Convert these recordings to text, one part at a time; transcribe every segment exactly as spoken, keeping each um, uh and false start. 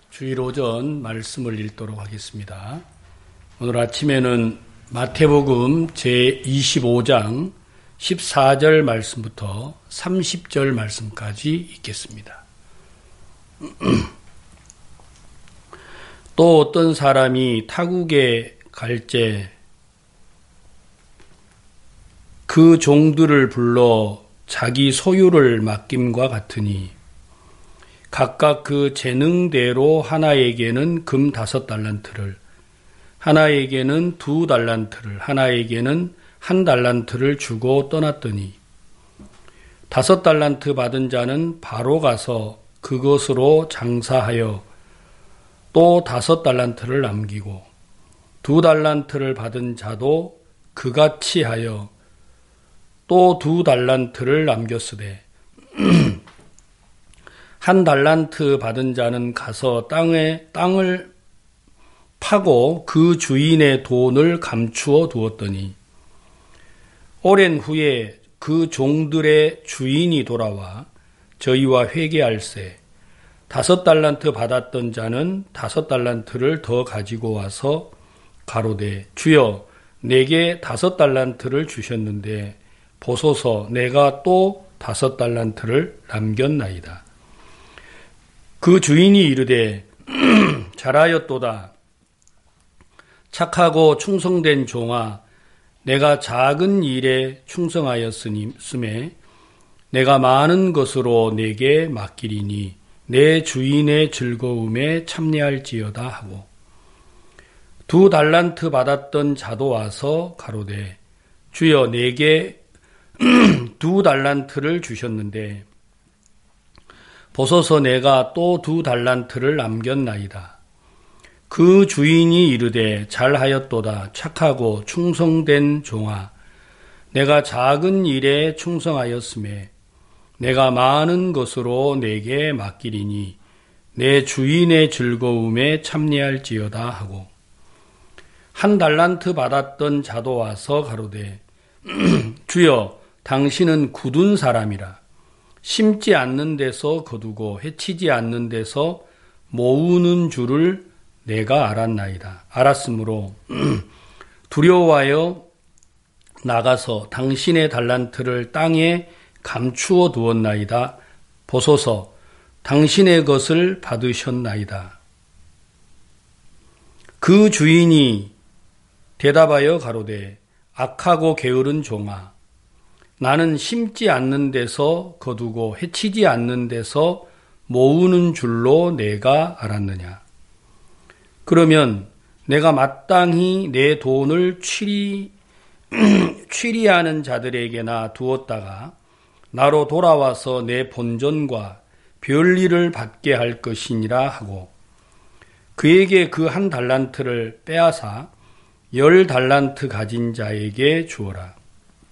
주일 오전 말씀을 읽도록 하겠습니다. 오늘 아침에는 마태복음 제이십오 장 십사 절 말씀부터 삼십 절 말씀까지 읽겠습니다. 또 어떤 사람이 타국에 갈제 그 종들을 불러 자기 소유를 맡김과 같으니 각각 그 재능대로 하나에게는 금 다섯 달란트를, 하나에게는 두 달란트를, 하나에게는 한 달란트를 주고 떠났더니 다섯 달란트 받은 자는 바로 가서 그것으로 장사하여 또 다섯 달란트를 남기고 두 달란트를 받은 자도 그같이 하여 또 두 달란트를 남겼으되 한 달란트 받은 자는 가서 땅에 땅을 파고 그 주인의 돈을 감추어 두었더니 오랜 후에 그 종들의 주인이 돌아와 저희와 회개할세 다섯 달란트 받았던 자는 다섯 달란트를 더 가지고 와서 가로되 주여 내게 다섯 달란트를 주셨는데 보소서 내가 또 다섯 달란트를 남겼나이다. 그 주인이 이르되 잘하였도다. 착하고 충성된 종아, 내가 작은 일에 충성하였음에 내가 많은 것으로 내게 맡기리니 내 주인의 즐거움에 참여할지어다 하고 두 달란트 받았던 자도 와서 가로되 주여 내게 두 달란트를 주셨는데 보소서 내가 또 두 달란트를 남겼나이다. 그 주인이 이르되 잘하였도다. 착하고 충성된 종아, 내가 작은 일에 충성하였음에 내가 많은 것으로 내게 맡기리니 내 주인의 즐거움에 참여할지어다 하고 한 달란트 받았던 자도 와서 가로되 주여 당신은 굳은 사람이라 심지 않는 데서 거두고 해치지 않는 데서 모으는 줄을 내가 알았나이다. 알았으므로 두려워하여 나가서 당신의 달란트를 땅에 감추어 두었나이다. 보소서 당신의 것을 받으셨나이다. 그 주인이 대답하여 가로되 악하고 게으른 종아, 나는 심지 않는 데서 거두고 해치지 않는 데서 모으는 줄로 내가 알았느냐. 그러면 내가 마땅히 내 돈을 취리, 취리하는 자들에게나 두었다가 나로 돌아와서 내 본전과 별일을 받게 할 것이니라 하고 그에게 그 한 달란트를 빼앗아 열 달란트 가진 자에게 주어라.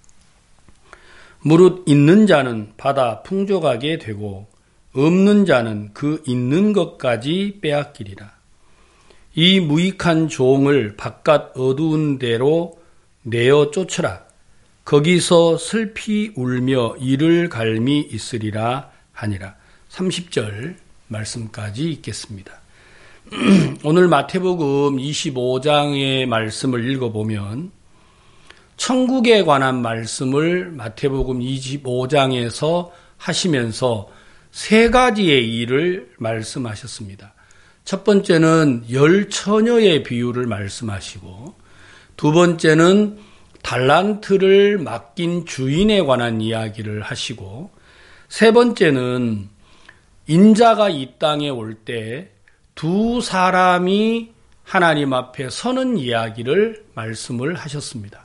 무릇 있는 자는 받아 풍족하게 되고 없는 자는 그 있는 것까지 빼앗기리라. 이 무익한 종을 바깥 어두운 데로 내어 쫓으라. 거기서 슬피 울며 이를 갈미 있으리라 하니라. 삼십 절 말씀까지 읽겠습니다. 오늘 마태복음 이십오 장의 말씀을 읽어보면 천국에 관한 말씀을 마태복음 이십오 장에서 하시면서 세 가지의 일을 말씀하셨습니다. 첫 번째는 열 처녀의 비유를 말씀하시고 두 번째는 달란트를 맡긴 주인에 관한 이야기를 하시고 세 번째는 인자가 이 땅에 올 때 두 사람이 하나님 앞에 서는 이야기를 말씀을 하셨습니다.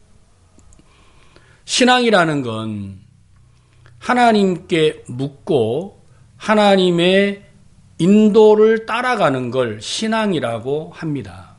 신앙이라는 건 하나님께 묻고 하나님의 인도를 따라가는 걸 신앙이라고 합니다.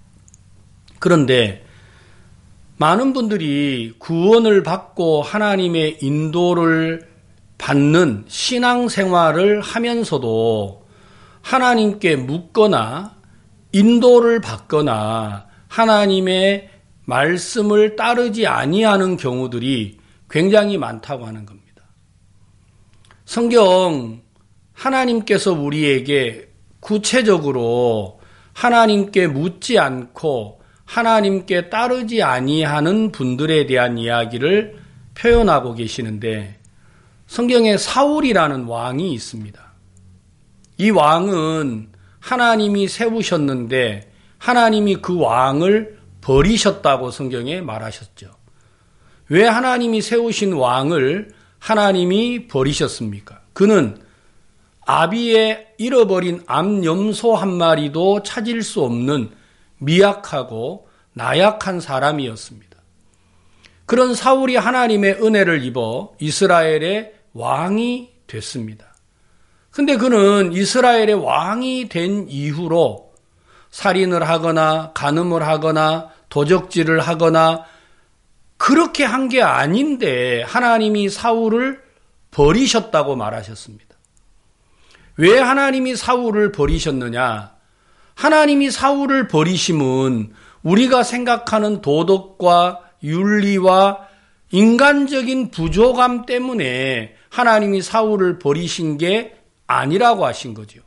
그런데 많은 분들이 구원을 받고 하나님의 인도를 받는 신앙생활을 하면서도 하나님께 묻거나 인도를 받거나 하나님의 말씀을 따르지 아니하는 경우들이 굉장히 많다고 하는 겁니다. 성경 하나님께서 우리에게 구체적으로 하나님께 묻지 않고 하나님께 따르지 아니하는 분들에 대한 이야기를 표현하고 계시는데, 성경에 사울이라는 왕이 있습니다. 이 왕은 하나님이 세우셨는데 하나님이 그 왕을 버리셨다고 성경에 말하셨죠. 왜 하나님이 세우신 왕을 하나님이 버리셨습니까? 그는 아비의 잃어버린 암염소 한 마리도 찾을 수 없는 미약하고 나약한 사람이었습니다. 그런 사울이 하나님의 은혜를 입어 이스라엘의 왕이 됐습니다. 근데 그는 이스라엘의 왕이 된 이후로 살인을 하거나 간음을 하거나 도적질을 하거나 그렇게 한 게 아닌데 하나님이 사울을 버리셨다고 말하셨습니다. 왜 하나님이 사울을 버리셨느냐? 하나님이 사울을 버리심은 우리가 생각하는 도덕과 윤리와 인간적인 부족함 때문에 하나님이 사울을 버리신 게 아니라고 하신 거죠.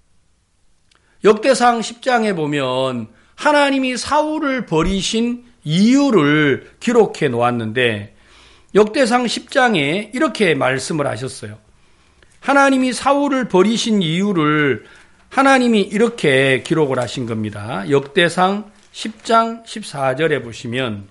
역대상 십 장에 보면 하나님이 사울을 버리신 이유를 기록해 놓았는데, 역대상 십 장에 이렇게 말씀을 하셨어요. 하나님이 사울을 버리신 이유를 하나님이 이렇게 기록을 하신 겁니다. 역대상 십 장 십사 절에 보시면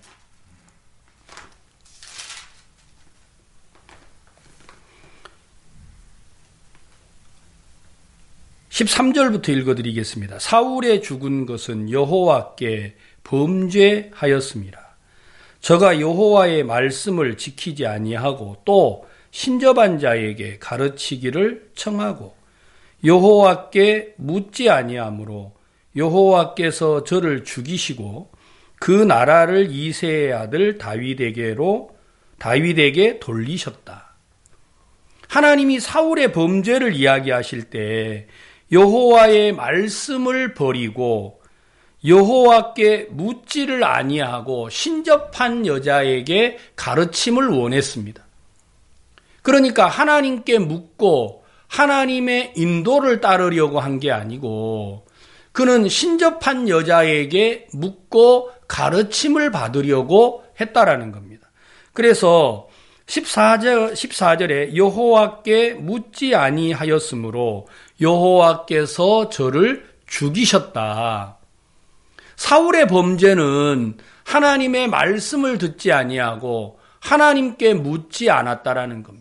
십삼 절부터 읽어드리겠습니다. 사울의 죽은 것은 여호와께 범죄하였습니다. 저가 여호와의 말씀을 지키지 아니하고 또 신접한 자에게 가르치기를 청하고 여호와께 묻지 아니하므로 여호와께서 저를 죽이시고 그 나라를 이새의 아들 다윗에게로 다윗에게 돌리셨다. 하나님이 사울의 범죄를 이야기하실 때 여호와의 말씀을 버리고 여호와께 묻지를 아니하고 신접한 여자에게 가르침을 원했습니다. 그러니까 하나님께 묻고 하나님의 인도를 따르려고 한 게 아니고 그는 신접한 여자에게 묻고 가르침을 받으려고 했다라는 겁니다. 그래서 십사 절, 십사 절에 여호와께 묻지 아니하였으므로 여호와께서 저를 죽이셨다. 사울의 범죄는 하나님의 말씀을 듣지 아니하고 하나님께 묻지 않았다라는 겁니다.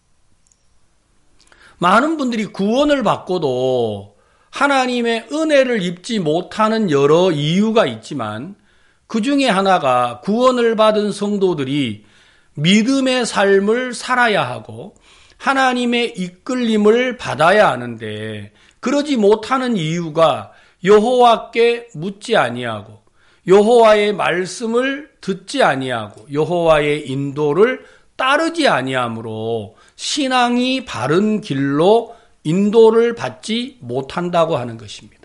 많은 분들이 구원을 받고도 하나님의 은혜를 입지 못하는 여러 이유가 있지만 그 중에 하나가 구원을 받은 성도들이 믿음의 삶을 살아야 하고 하나님의 이끌림을 받아야 하는데 그러지 못하는 이유가 여호와께 묻지 아니하고 여호와의 말씀을 듣지 아니하고 여호와의 인도를 따르지 아니하므로 신앙이 바른 길로 인도를 받지 못한다고 하는 것입니다.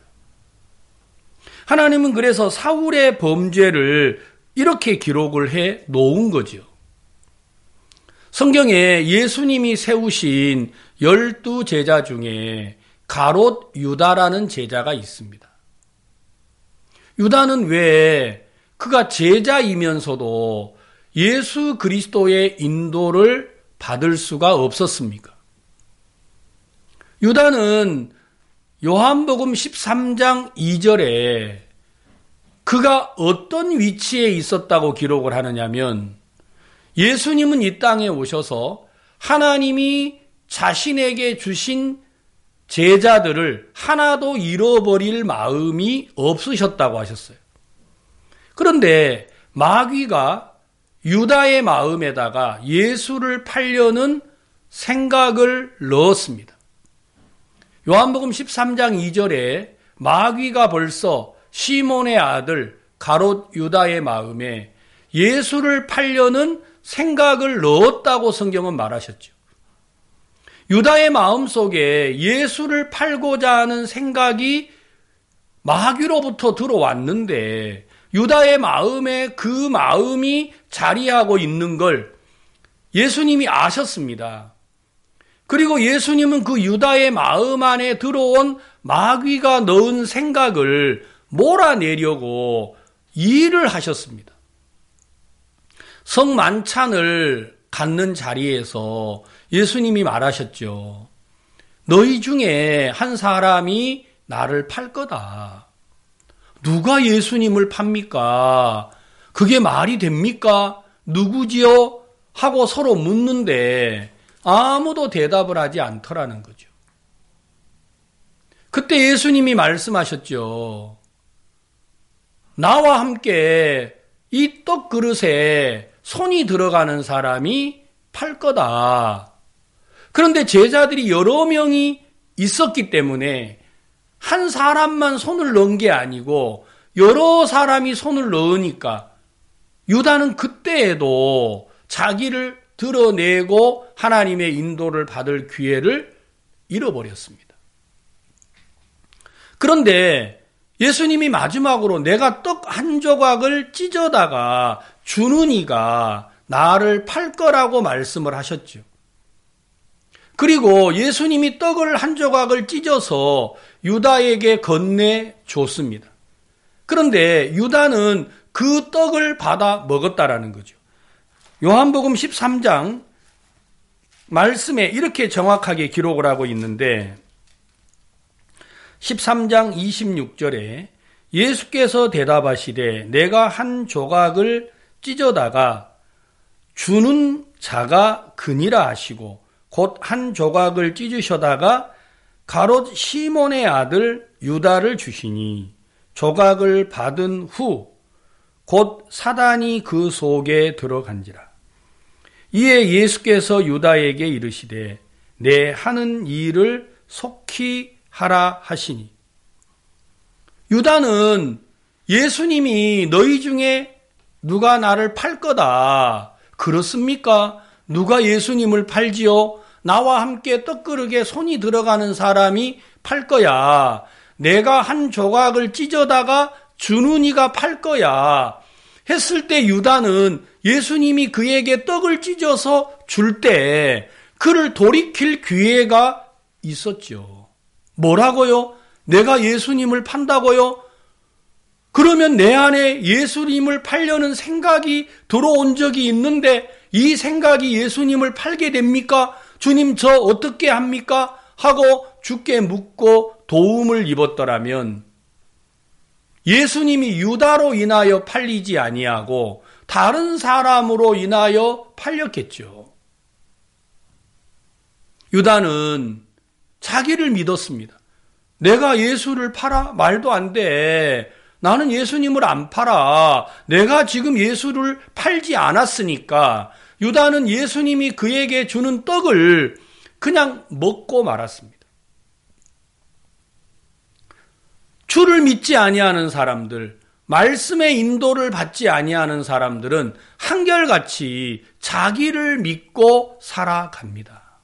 하나님은 그래서 사울의 범죄를 이렇게 기록을 해 놓은 거죠. 성경에 예수님이 세우신 열두 제자 중에 가롯 유다라는 제자가 있습니다. 유다는 왜 그가 제자이면서도 예수 그리스도의 인도를 받을 수가 없었습니까? 유다는 요한복음 십삼 장 이 절에 그가 어떤 위치에 있었다고 기록을 하느냐면 예수님은 이 땅에 오셔서 하나님이 자신에게 주신 제자들을 하나도 잃어버릴 마음이 없으셨다고 하셨어요. 그런데 마귀가 유다의 마음에다가 예수를 팔려는 생각을 넣었습니다. 요한복음 십삼 장 이 절에 마귀가 벌써 시몬의 아들 가롯 유다의 마음에 예수를 팔려는 생각을 넣었다고 성경은 말하셨죠. 유다의 마음속에 예수를 팔고자 하는 생각이 마귀로부터 들어왔는데 유다의 마음에 그 마음이 자리하고 있는 걸 예수님이 아셨습니다. 그리고 예수님은 그 유다의 마음 안에 들어온 마귀가 넣은 생각을 몰아내려고 일을 하셨습니다. 성만찬을 갖는 자리에서 예수님이 말하셨죠. 너희 중에 한 사람이 나를 팔 거다. 누가 예수님을 팝니까? 그게 말이 됩니까? 누구지요? 하고 서로 묻는데 아무도 대답을 하지 않더라는 거죠. 그때 예수님이 말씀하셨죠. 나와 함께 이 떡 그릇에 손이 들어가는 사람이 팔 거다. 그런데 제자들이 여러 명이 있었기 때문에 한 사람만 손을 넣은 게 아니고 여러 사람이 손을 넣으니까 유다는 그때에도 자기를 드러내고 하나님의 인도를 받을 기회를 잃어버렸습니다. 그런데 예수님이 마지막으로 내가 떡 한 조각을 찢어다가 주는 이가 나를 팔 거라고 말씀을 하셨죠. 그리고 예수님이 떡을 한 조각을 찢어서 유다에게 건네줬습니다. 그런데 유다는 그 떡을 받아 먹었다라는 거죠. 요한복음 십삼 장 말씀에 이렇게 정확하게 기록을 하고 있는데 십삼 장 이십육 절에 예수께서 대답하시되 내가 한 조각을 찢어다가 주는 자가 그니라 하시고 곧 한 조각을 찢으셔다가 가롯 시몬의 아들 유다를 주시니 조각을 받은 후 곧 사단이 그 속에 들어간지라. 이에 예수께서 유다에게 이르시되 내 하는 일을 속히 하라 하시니. 유다는 예수님이 너희 중에 누가 나를 팔 거다. 그렇습니까? 누가 예수님을 팔지요? 나와 함께 떡그릇에 손이 들어가는 사람이 팔 거야. 내가 한 조각을 찢어다가 주는 이가 팔 거야. 했을 때 유다는 예수님이 그에게 떡을 찢어서 줄 때 그를 돌이킬 기회가 있었죠. 뭐라고요? 내가 예수님을 판다고요? 그러면 내 안에 예수님을 팔려는 생각이 들어온 적이 있는데 이 생각이 예수님을 팔게 됩니까? 주님 저 어떻게 합니까? 하고 주께 묻고 도움을 입었더라면 예수님이 유다로 인하여 팔리지 아니하고 다른 사람으로 인하여 팔렸겠죠. 유다는 자기를 믿었습니다. 내가 예수를 팔아? 말도 안 돼. 나는 예수님을 안 팔아. 내가 지금 예수를 팔지 않았으니까 유다는 예수님이 그에게 주는 떡을 그냥 먹고 말았습니다. 주를 믿지 아니하는 사람들, 말씀의 인도를 받지 아니하는 사람들은 한결같이 자기를 믿고 살아갑니다.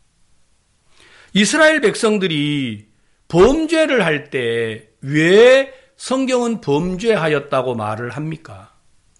이스라엘 백성들이 범죄를 할 때 왜 성경은 범죄하였다고 말을 합니까?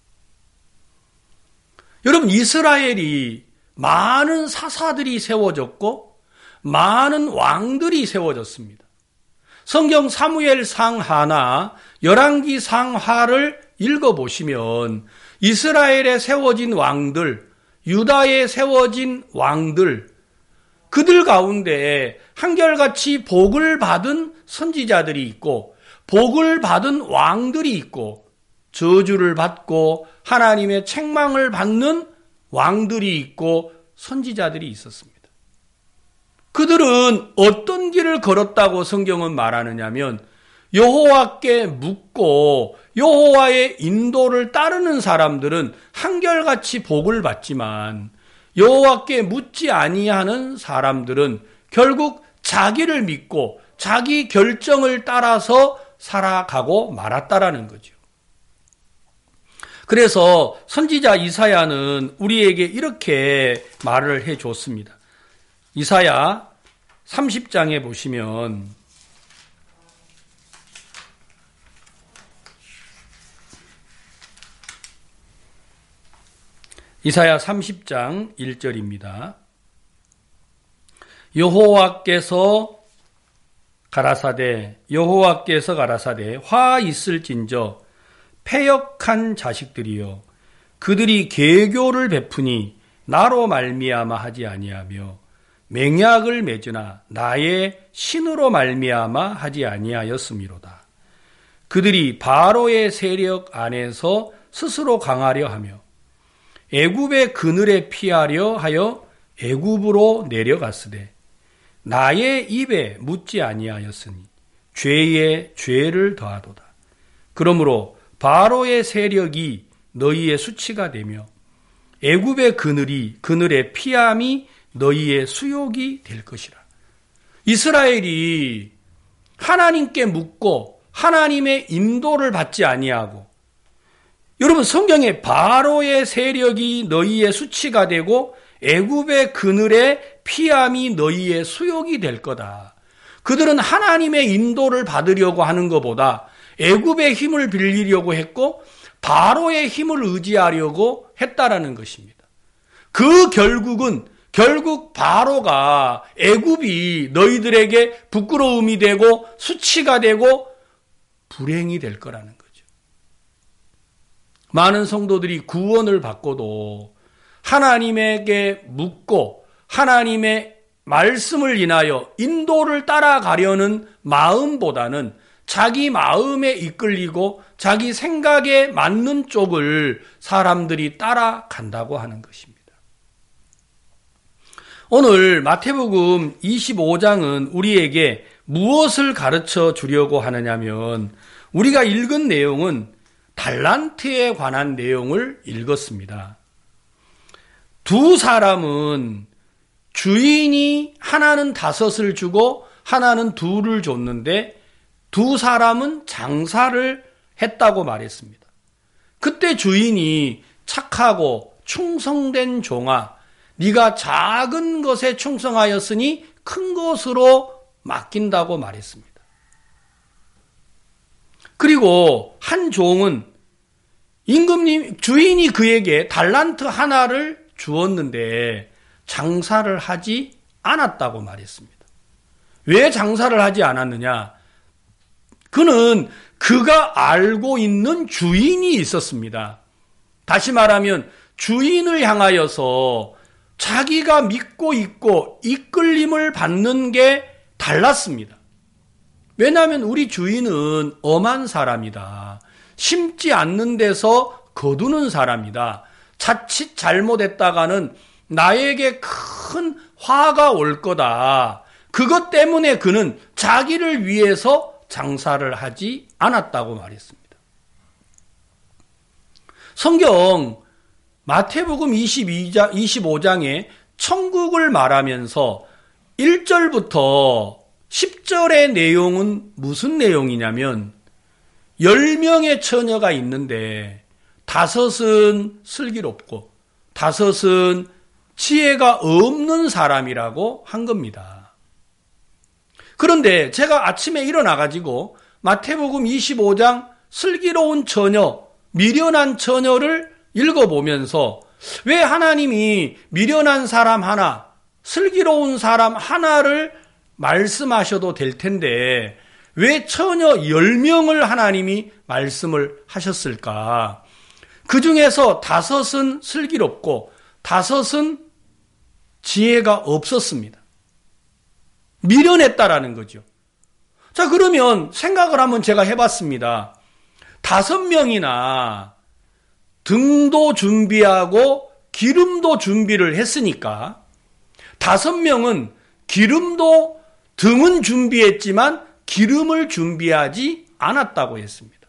여러분, 이스라엘이 많은 사사들이 세워졌고 많은 왕들이 세워졌습니다. 성경 사무엘 상하나 열왕기 상하를 읽어보시면 이스라엘에 세워진 왕들, 유다에 세워진 왕들, 그들 가운데 한결같이 복을 받은 선지자들이 있고 복을 받은 왕들이 있고 저주를 받고 하나님의 책망을 받는 왕들이 있고 선지자들이 있었습니다. 그들은 어떤 길을 걸었다고 성경은 말하느냐면 여호와께 묻고 여호와의 인도를 따르는 사람들은 한결같이 복을 받지만 여호와께 묻지 아니하는 사람들은 결국 자기를 믿고 자기 결정을 따라서 살아가고 말았다라는 거죠. 그래서 선지자 이사야는 우리에게 이렇게 말을 해줬습니다. 이사야 삼십 장에 보시면 이사야 삼십 장 일 절입니다. 여호와께서 가라사대 여호와께서 가라사대 화 있을진저 패역한 자식들이여 그들이 계교를 베푸니 나로 말미암아 하지 아니하며 맹약을 맺으나 나의 신으로 말미암아 하지 아니하였음이로다. 그들이 바로의 세력 안에서 스스로 강하려 하며 애굽의 그늘에 피하려 하여 애굽으로 내려갔으되 나의 입에 묻지 아니하였으니 죄에 죄를 더하도다. 그러므로 바로의 세력이 너희의 수치가 되며 애굽의 그늘이 그늘의 피함이 너희의 수욕이 될 것이라. 이스라엘이 하나님께 묻고 하나님의 인도를 받지 아니하고, 여러분 성경에 바로의 세력이 너희의 수치가 되고 애굽의 그늘의 피함이 너희의 수욕이 될 거다. 그들은 하나님의 인도를 받으려고 하는 것보다 애굽의 힘을 빌리려고 했고 바로의 힘을 의지하려고 했다라는 것입니다. 그 결국은 결국 바로가 애굽이 너희들에게 부끄러움이 되고 수치가 되고 불행이 될 거라는 거죠. 많은 성도들이 구원을 받고도 하나님에게 묻고 하나님의 말씀을 인하여 인도를 따라가려는 마음보다는 자기 마음에 이끌리고 자기 생각에 맞는 쪽을 사람들이 따라간다고 하는 것입니다. 오늘 마태복음 이십오 장은 우리에게 무엇을 가르쳐 주려고 하느냐면, 우리가 읽은 내용은 달란트에 관한 내용을 읽었습니다. 두 사람은 주인이 하나는 다섯을 주고 하나는 둘을 줬는데 두 사람은 장사를 했다고 말했습니다. 그때 주인이 착하고 충성된 종아, 네가 작은 것에 충성하였으니 큰 것으로 맡긴다고 말했습니다. 그리고 한 종은 임금님, 주인이 그에게 달란트 하나를 주었는데 장사를 하지 않았다고 말했습니다. 왜 장사를 하지 않았느냐? 그는 그가 알고 있는 주인이 있었습니다. 다시 말하면 주인을 향하여서 자기가 믿고 있고 이끌림을 받는 게 달랐습니다. 왜냐하면 우리 주인은 엄한 사람이다. 심지 않는 데서 거두는 사람이다. 자칫 잘못했다가는 나에게 큰 화가 올 거다. 그것 때문에 그는 자기를 위해서 장사를 하지 않았다고 말했습니다. 성경 마태복음 이십오 장에 천국을 말하면서 일 절부터 십 절의 내용은 무슨 내용이냐면, 열 명의 처녀가 있는데 다섯은 슬기롭고 다섯은 지혜가 없는 사람이라고 한 겁니다. 그런데 제가 아침에 일어나가지고 마태복음 이십오 장 슬기로운 처녀, 미련한 처녀를 읽어보면서 왜 하나님이 미련한 사람 하나, 슬기로운 사람 하나를 말씀하셔도 될 텐데 왜 처녀 열 명을 하나님이 말씀을 하셨을까? 그 중에서 다섯은 슬기롭고 다섯은 지혜가 없었습니다. 미련했다라는 거죠. 자, 그러면 생각을 한번 제가 해봤습니다. 다섯 명이나 등도 준비하고 기름도 준비를 했으니까 다섯 명은 기름도 등은 준비했지만 기름을 준비하지 않았다고 했습니다.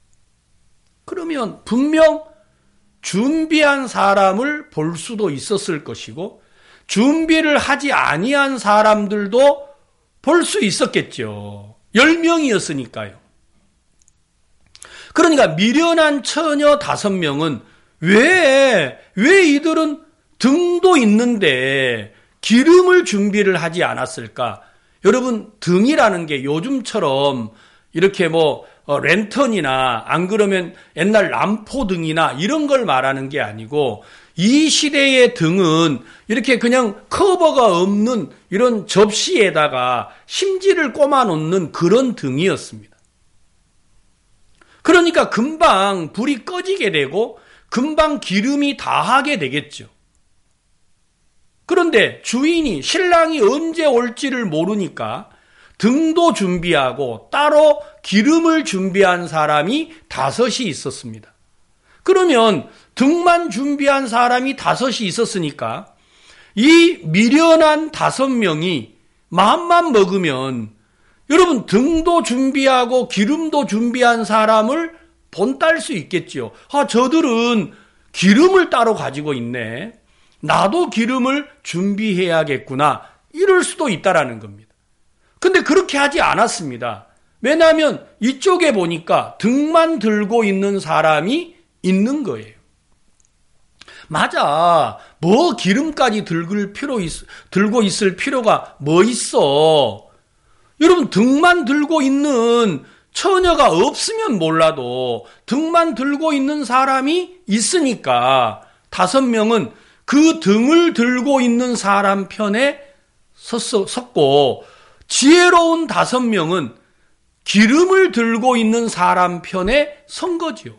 그러면 분명 준비한 사람을 볼 수도 있었을 것이고 준비를 하지 아니한 사람들도 볼 수 있었겠죠. 열 명이었으니까요. 그러니까 미련한 처녀 다섯 명은 왜, 왜 이들은 등도 있는데 기름을 준비를 하지 않았을까? 여러분, 등이라는 게 요즘처럼 이렇게 뭐 어, 랜턴이나 안 그러면 옛날 람포등이나 이런 걸 말하는 게 아니고 이 시대의 등은 이렇게 그냥 커버가 없는 이런 접시에다가 심지를 꼽아 놓는 그런 등이었습니다. 그러니까 금방 불이 꺼지게 되고 금방 기름이 다하게 되겠죠. 그런데 주인이 신랑이 언제 올지를 모르니까 등도 준비하고 따로 기름을 준비한 사람이 다섯이 있었습니다. 그러면 등만 준비한 사람이 다섯이 있었으니까 이 미련한 다섯 명이 마음만 먹으면 여러분 등도 준비하고 기름도 준비한 사람을 본딸 수 있겠지요. 아, 저들은 기름을 따로 가지고 있네. 나도 기름을 준비해야겠구나. 이럴 수도 있다라는 겁니다. 근데 그렇게 하지 않았습니다. 왜냐하면 이쪽에 보니까 등만 들고 있는 사람이 있는 거예요. 맞아. 뭐 기름까지 들고 필요 있, 들고 있을 필요가 뭐 있어. 여러분 등만 들고 있는 처녀가 없으면 몰라도 등만 들고 있는 사람이 있으니까 다섯 명은 그 등을 들고 있는 사람 편에 섰고 지혜로운 다섯 명은 기름을 들고 있는 사람 편에 선 거지요.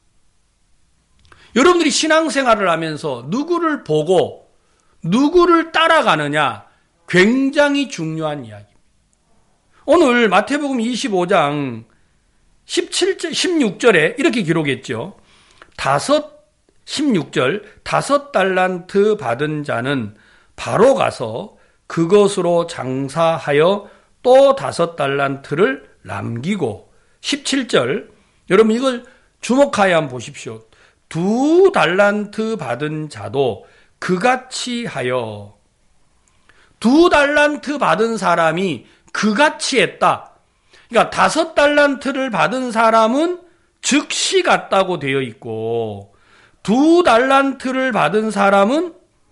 여러분들이 신앙생활을 하면서 누구를 보고 누구를 따라가느냐 굉장히 중요한 이야기입니다. 오늘 마태복음 이십오 장 십칠 절, 십육 절에 이렇게 기록했죠. 다섯, 십육 절, 다섯 달란트 받은 자는 바로 가서 그것으로 장사하여 또 다섯 달란트를 남기고, 십칠 절, 여러분 이걸 주목하여 한번 보십시오. 두 달란트 받은 자도 그같이 하여, 두 달란트 받은 사람이 그같이 했다. 그러니까 다섯 달란트를 받은 사람은 즉시 갔다고 되어 있고 두 달란트를 받은 사람은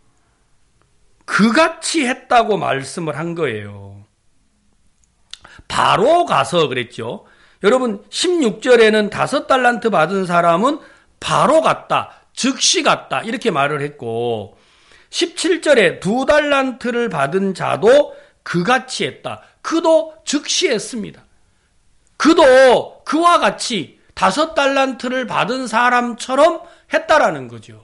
그같이 했다고 말씀을 한 거예요. 바로 가서 그랬죠. 여러분 십육 절에는 다섯 달란트 받은 사람은 바로 갔다, 즉시 갔다 이렇게 말을 했고 십칠 절에 두 달란트를 받은 자도 그같이 했다. 그도 즉시 했습니다. 그도 그와 같이 다섯 달란트를 받은 사람처럼 했다라는 거죠.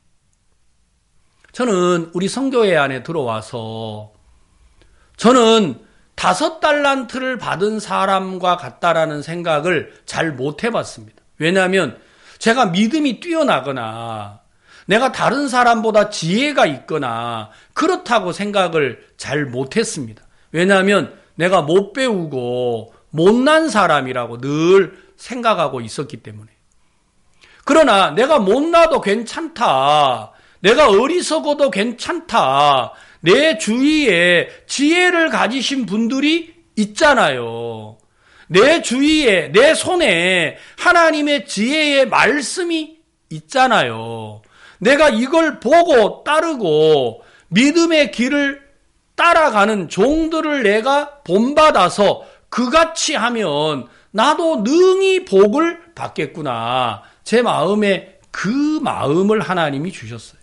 저는 우리 성교회 안에 들어와서 저는 다섯 달란트를 받은 사람과 같다라는 생각을 잘 못 해봤습니다. 왜냐하면 제가 믿음이 뛰어나거나 내가 다른 사람보다 지혜가 있거나 그렇다고 생각을 잘 못했습니다. 왜냐하면 내가 못 배우고 못난 사람이라고 늘 생각하고 있었기 때문에. 그러나 내가 못나도 괜찮다. 내가 어리석어도 괜찮다. 내 주위에 지혜를 가지신 분들이 있잖아요. 내 주위에, 내 손에 하나님의 지혜의 말씀이 있잖아요. 내가 이걸 보고 따르고 믿음의 길을 따라가는 종들을 내가 본받아서 그같이 하면 나도 능히 복을 받겠구나. 제 마음에 그 마음을 하나님이 주셨어요.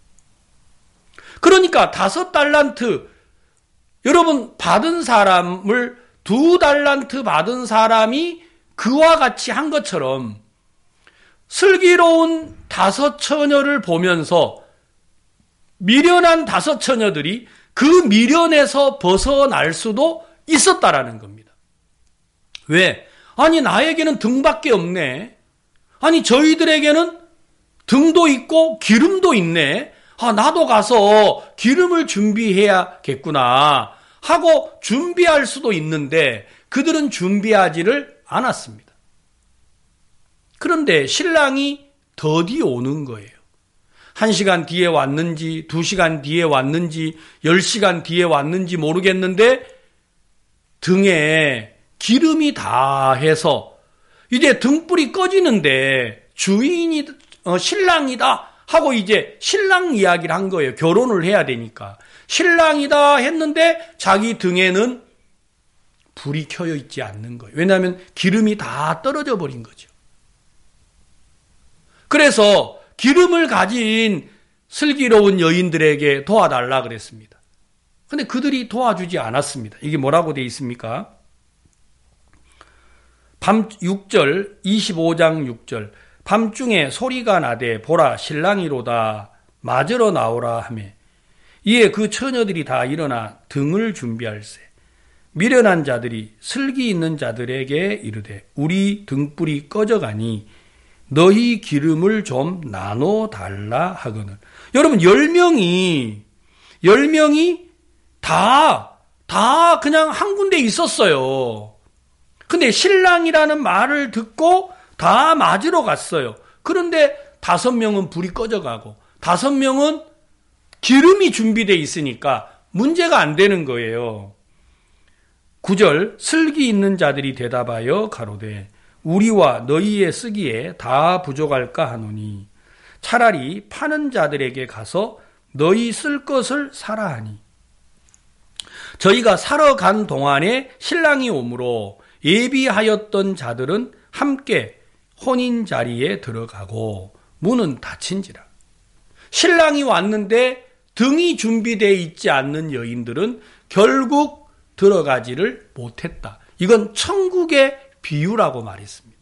그러니까 다섯 달란트, 여러분 받은 사람을 두 달란트 받은 사람이 그와 같이 한 것처럼 슬기로운 다섯 처녀를 보면서 미련한 다섯 처녀들이 그 미련에서 벗어날 수도 있었다라는 겁니다. 왜? 아니 나에게는 등밖에 없네. 아니 저희들에게는 등도 있고 기름도 있네. 아 나도 가서 기름을 준비해야겠구나 하고 준비할 수도 있는데 그들은 준비하지를 않았습니다. 그런데 신랑이 더디 오는 거예요. 한 시간 뒤에 왔는지 두 시간 뒤에 왔는지 열 시간 뒤에 왔는지 모르겠는데 등에 기름이 다 해서 이제 등불이 꺼지는데 주인이 어, 신랑이다 하고 이제 신랑 이야기를 한 거예요. 결혼을 해야 되니까. 신랑이다 했는데 자기 등에는 불이 켜져 있지 않는 거예요. 왜냐하면 기름이 다 떨어져 버린 거죠. 그래서 기름을 가진 슬기로운 여인들에게 도와달라 그랬습니다. 근데 그들이 도와주지 않았습니다. 이게 뭐라고 되어 있습니까? 밤 육 절, 이십오 장 육 절. 밤중에 소리가 나되 보라 신랑이로다 맞으러 나오라 하며 이에 그 처녀들이 다 일어나 등을 준비할세. 미련한 자들이 슬기 있는 자들에게 이르되 우리 등불이 꺼져가니 너희 기름을 좀 나눠 달라 하거늘. 여러분 열 명이 열 명이 다, 다 그냥 한 군데 있었어요. 근데 신랑이라는 말을 듣고 다 맞으러 갔어요. 그런데 다섯 명은 불이 꺼져가고 다섯 명은 기름이 준비되어 있으니까 문제가 안 되는 거예요. 구 절 슬기 있는 자들이 대답하여 가로되 우리와 너희의 쓰기에 다 부족할까 하노니 차라리 파는 자들에게 가서 너희 쓸 것을 사라 하니 저희가 사러 간 동안에 신랑이 오므로 예비하였던 자들은 함께 혼인 자리에 들어가고 문은 닫힌지라. 신랑이 왔는데 등이 준비되어 있지 않는 여인들은 결국 들어가지를 못했다. 이건 천국의 비유라고 말했습니다.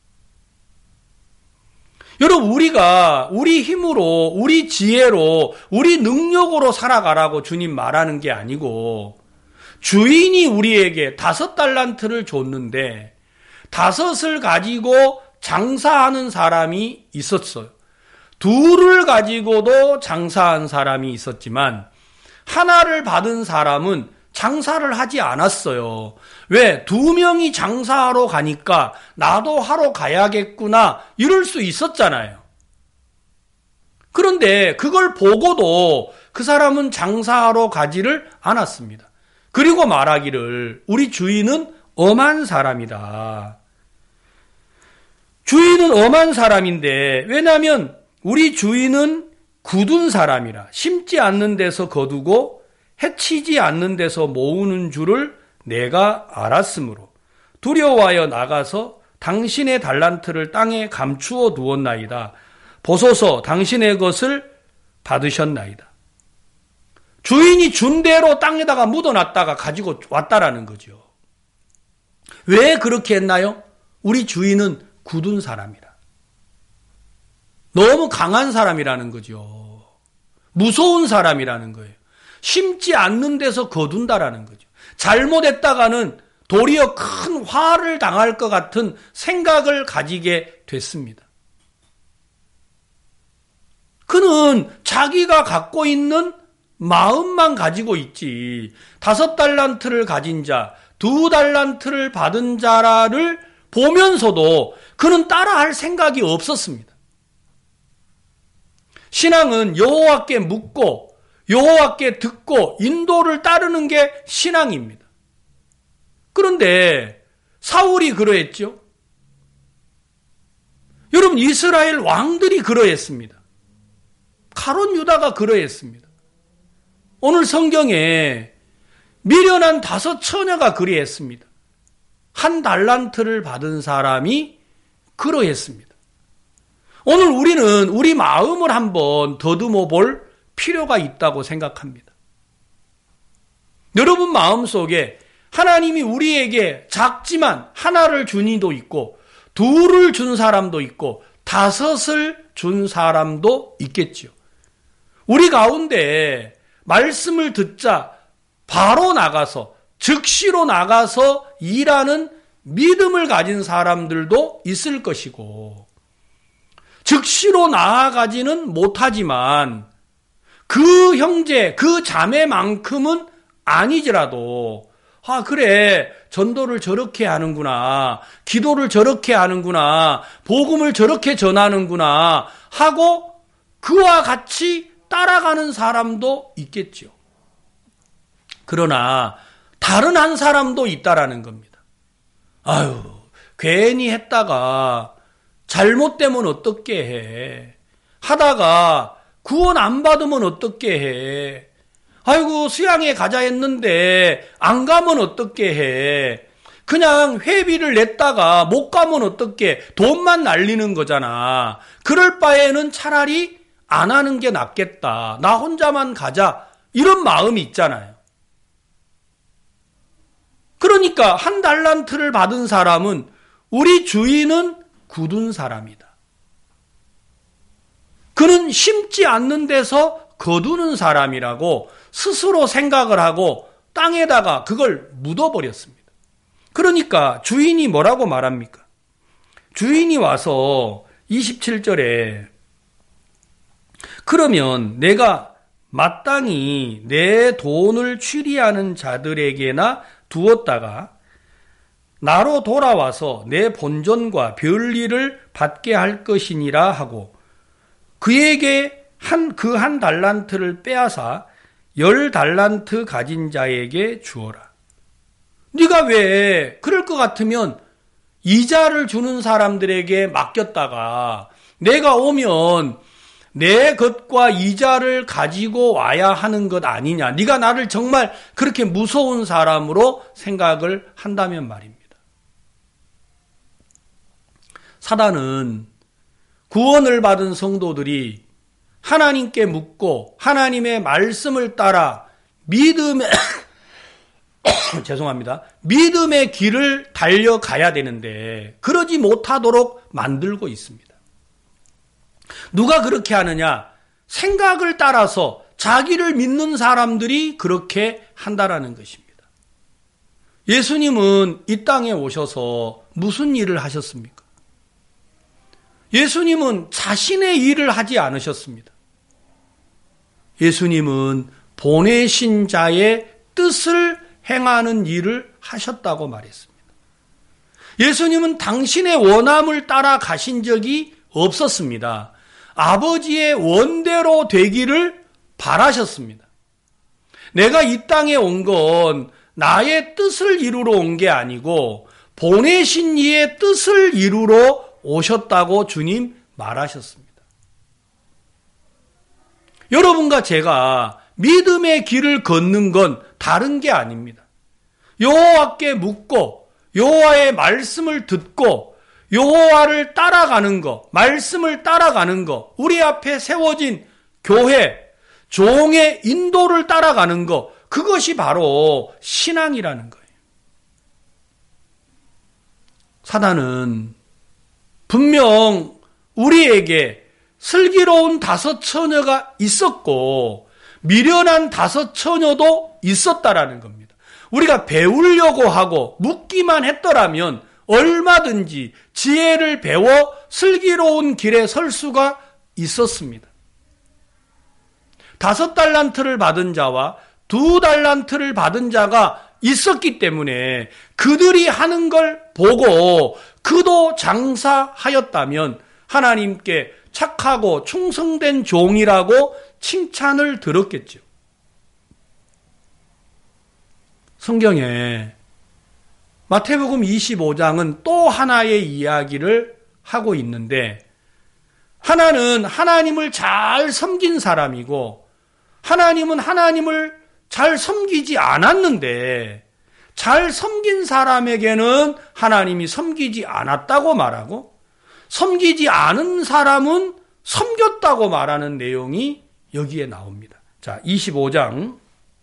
여러분 우리가 우리 힘으로 우리 지혜로 우리 능력으로 살아가라고 주님 말하는 게 아니고 주인이 우리에게 다섯 달란트를 줬는데 다섯을 가지고 장사하는 사람이 있었어요. 둘을 가지고도 장사한 사람이 있었지만 하나를 받은 사람은 장사를 하지 않았어요. 왜? 두 명이 장사하러 가니까 나도 하러 가야겠구나 이럴 수 있었잖아요. 그런데 그걸 보고도 그 사람은 장사하러 가지를 않았습니다. 그리고 말하기를 우리 주인은 엄한 사람이다. 주인은 엄한 사람인데 왜냐하면 우리 주인은 굳은 사람이라 심지 않는 데서 거두고 해치지 않는 데서 모으는 줄을 내가 알았으므로 두려워하여 나가서 당신의 달란트를 땅에 감추어 두었나이다. 보소서 당신의 것을 받으셨나이다. 주인이 준 대로 땅에다가 묻어놨다가 가지고 왔다라는 거죠. 왜 그렇게 했나요? 우리 주인은 굳은 사람이라. 너무 강한 사람이라는 거죠. 무서운 사람이라는 거예요. 심지 않는 데서 거둔다라는 거죠. 잘못했다가는 도리어 큰 화를 당할 것 같은 생각을 가지게 됐습니다. 그는 자기가 갖고 있는 마음만 가지고 있지 다섯 달란트를 가진 자, 두 달란트를 받은 자를 보면서도 그는 따라할 생각이 없었습니다. 신앙은 여호와께 묻고 여호와께 듣고 인도를 따르는 게 신앙입니다. 그런데 사울이 그러했죠. 여러분 이스라엘 왕들이 그러했습니다. 가룟 유다가 그러했습니다. 오늘 성경에 미련한 다섯 처녀가 그리했습니다. 한 달란트를 받은 사람이 그러했습니다. 오늘 우리는 우리 마음을 한번 더듬어 볼 필요가 있다고 생각합니다. 여러분 마음속에 하나님이 우리에게 작지만 하나를 준 이도 있고 둘을 준 사람도 있고 다섯을 준 사람도 있겠죠. 우리 가운데 말씀을 듣자 바로 나가서 즉시로 나가서 일하는 믿음을 가진 사람들도 있을 것이고 즉시로 나아가지는 못하지만 그 형제, 그 자매만큼은 아니더라도 아 그래 전도를 저렇게 하는구나, 기도를 저렇게 하는구나, 복음을 저렇게 전하는구나 하고 그와 같이 따라가는 사람도 있겠죠. 그러나 다른 한 사람도 있다라는 겁니다. 아유 괜히 했다가 잘못되면 어떻게 해. 하다가 구원 안 받으면 어떻게 해. 아이고 수양회 가자 했는데 안 가면 어떻게 해. 그냥 회비를 냈다가 못 가면 어떻게 해. 돈만 날리는 거잖아. 그럴 바에는 차라리 안 하는 게 낫겠다. 나 혼자만 가자. 이런 마음이 있잖아요. 그러니까 한 달란트를 받은 사람은 우리 주인은 굳은 사람이다. 그는 심지 않는 데서 거두는 사람이라고 스스로 생각을 하고 땅에다가 그걸 묻어버렸습니다. 그러니까 주인이 뭐라고 말합니까? 주인이 와서 이십칠 절에 그러면 내가 마땅히 내 돈을 취리하는 자들에게나 두었다가 나로 돌아와서 내 본전과 별일을 받게 할 것이니라 하고 그에게 한 그 한 달란트를 빼앗아 열 달란트 가진 자에게 주어라. 네가 왜 그럴 것 같으면 이자를 주는 사람들에게 맡겼다가 내가 오면 내 것과 이자를 가지고 와야 하는 것 아니냐. 네가 나를 정말 그렇게 무서운 사람으로 생각을 한다면 말입니다. 사단은 구원을 받은 성도들이 하나님께 묻고 하나님의 말씀을 따라 믿음의 죄송합니다. 믿음의 길을 달려가야 되는데 그러지 못하도록 만들고 있습니다. 누가 그렇게 하느냐? 생각을 따라서 자기를 믿는 사람들이 그렇게 한다라는 것입니다. 예수님은 이 땅에 오셔서 무슨 일을 하셨습니까? 예수님은 자신의 일을 하지 않으셨습니다. 예수님은 보내신 자의 뜻을 행하는 일을 하셨다고 말했습니다. 예수님은 당신의 원함을 따라 가신 적이 없었습니다. 아버지의 원대로 되기를 바라셨습니다. 내가 이 땅에 온 건 나의 뜻을 이루러 온 게 아니고 보내신 이의 뜻을 이루러 오셨다고 주님 말하셨습니다. 여러분과 제가 믿음의 길을 걷는 건 다른 게 아닙니다. 여호와께 묻고 여호와의 말씀을 듣고 여호와를 따라가는 것, 말씀을 따라가는 것, 우리 앞에 세워진 교회, 종의 인도를 따라가는 것, 그것이 바로 신앙이라는 거예요. 사단은 분명 우리에게 슬기로운 다섯 처녀가 있었고 미련한 다섯 처녀도 있었다라는 겁니다. 우리가 배우려고 하고 묻기만 했더라면 얼마든지 지혜를 배워 슬기로운 길에 설 수가 있었습니다. 다섯 달란트를 받은 자와 두 달란트를 받은 자가 있었기 때문에 그들이 하는 걸 보고 그도 장사하였다면 하나님께 착하고 충성된 종이라고 칭찬을 들었겠죠. 성경에 마태복음 이십오 장은 또 하나의 이야기를 하고 있는데 하나는 하나님을 잘 섬긴 사람이고 하나님은 하나님을 잘 섬기지 않았는데 잘 섬긴 사람에게는 하나님이 섬기지 않았다고 말하고 섬기지 않은 사람은 섬겼다고 말하는 내용이 여기에 나옵니다. 자, 이십오 장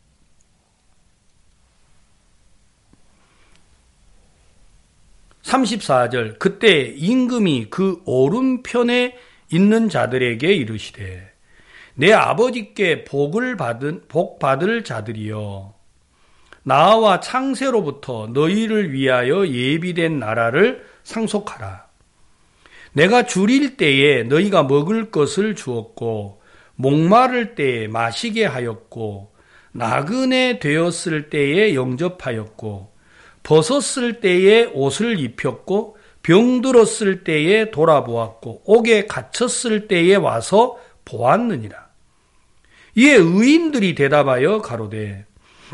삼십사 절 그때 임금이 그 오른편에 있는 자들에게 이르시되 내 아버지께 복을 받은 복 받을 자들이여 나와 창세로부터 너희를 위하여 예비된 나라를 상속하라. 내가 줄일 때에 너희가 먹을 것을 주었고 목마를 때에 마시게 하였고 나그네 되었을 때에 영접하였고 벗었을 때에 옷을 입혔고 병들었을 때에 돌아보았고 옥에 갇혔을 때에 와서 보았느니라. 이에 의인들이 대답하여 가로되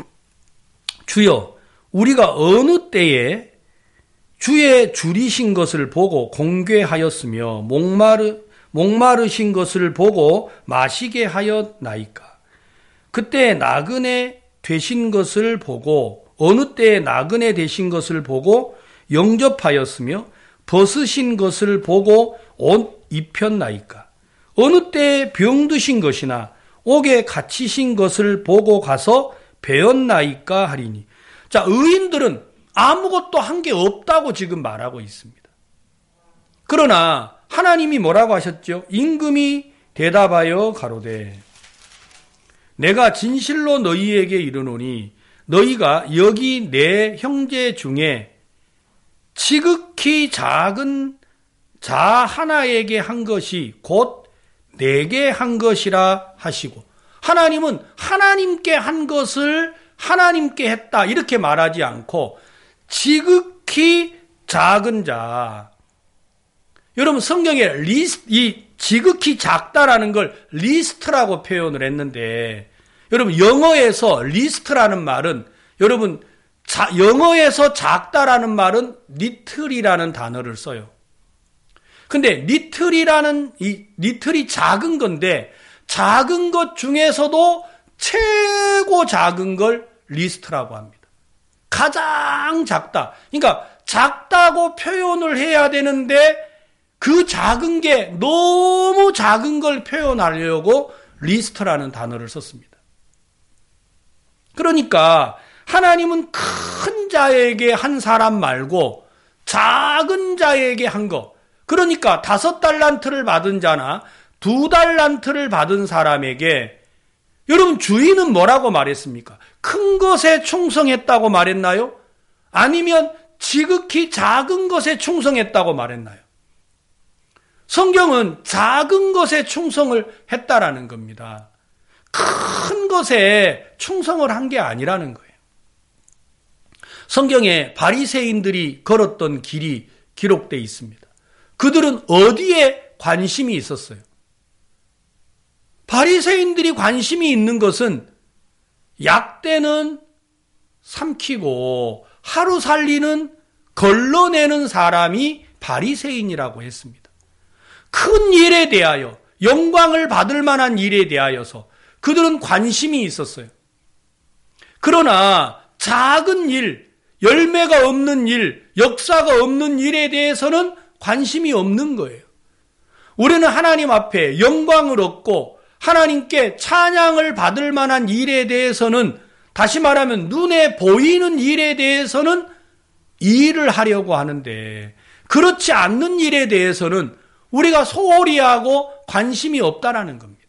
주여 우리가 어느 때에 주의 줄이신 것을 보고 공궤하였으며 목마르, 목마르신 것을 보고 마시게 하였나이까. 그때 나그네 되신 것을 보고 어느 때에 나그네 되신 것을 보고 영접하였으며 벗으신 것을 보고 옷 입혔나이까. 어느 때에 병드신 것이나 옥에 갇히신 것을 보고 가서 배웠나이까 하리니. 자, 의인들은 아무것도 한 게 없다고 지금 말하고 있습니다. 그러나 하나님이 뭐라고 하셨죠? 임금이 대답하여 가로되 내가 진실로 너희에게 이르노니 너희가 여기 내 형제 중에 지극히 작은 자 하나에게 한 것이 곧 내게 한 것이라 하시고, 하나님은 하나님께 한 것을 하나님께 했다 이렇게 말하지 않고 지극히 작은 자. 여러분 성경에 리스트, 이 지극히 작다라는 걸 리스트라고 표현을 했는데, 여러분 영어에서 리스트라는 말은, 여러분 자, 영어에서 작다라는 말은 리틀이라는 단어를 써요. 근데 리틀이라는 이 리틀이 작은 건데, 작은 것 중에서도 최고 작은 걸 리스트라고 합니다. 가장 작다. 그러니까 작다고 표현을 해야 되는데 그 작은 게 너무 작은 걸 표현하려고 리스트라는 단어를 썼습니다. 그러니까 하나님은 큰 자에게 한 사람 말고 작은 자에게 한 거. 그러니까 다섯 달란트를 받은 자나 두 달란트를 받은 사람에게, 여러분 주인은 뭐라고 말했습니까? 큰 것에 충성했다고 말했나요? 아니면 지극히 작은 것에 충성했다고 말했나요? 성경은 작은 것에 충성을 했다라는 겁니다. 큰 것에 충성을 한 게 아니라는 거예요. 성경에 바리새인들이 걸었던 길이 기록되어 있습니다. 그들은 어디에 관심이 있었어요? 바리새인들이 관심이 있는 것은 약대는 삼키고 하루 살리는 걸러내는 사람이 바리새인이라고 했습니다. 큰 일에 대하여, 영광을 받을 만한 일에 대하여서 그들은 관심이 있었어요. 그러나 작은 일, 열매가 없는 일, 역사가 없는 일에 대해서는 관심이 없는 거예요. 우리는 하나님 앞에 영광을 얻고 하나님께 찬양을 받을 만한 일에 대해서는, 다시 말하면 눈에 보이는 일에 대해서는 일을 하려고 하는데, 그렇지 않는 일에 대해서는 우리가 소홀히 하고 관심이 없다라는 겁니다.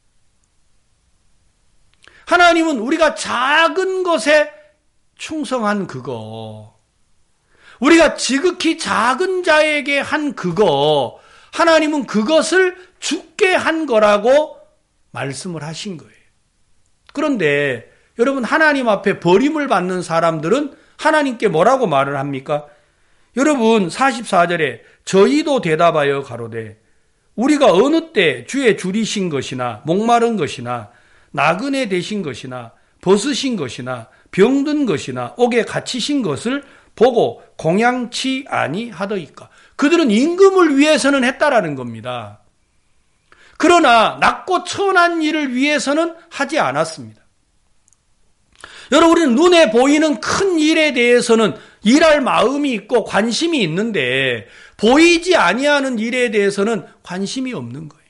하나님은 우리가 작은 것에 충성한 그거, 우리가 지극히 작은 자에게 한 그거, 하나님은 그것을 죽게 한 거라고 말씀을 하신 거예요. 그런데 여러분, 하나님 앞에 버림을 받는 사람들은 하나님께 뭐라고 말을 합니까? 여러분 사십사 절에 저희도 대답하여 가로되 우리가 어느 때 주의 줄이신 것이나 목마른 것이나 나그네 되신 것이나 벗으신 것이나 병든 것이나 옥에 갇히신 것을 보고 공양치 아니하더이까. 그들은 임금을 위해서는 했다라는 겁니다. 그러나 낮고 천한 일을 위해서는 하지 않았습니다. 여러분, 우리는 눈에 보이는 큰 일에 대해서는 일할 마음이 있고 관심이 있는데 보이지 아니하는 일에 대해서는 관심이 없는 거예요.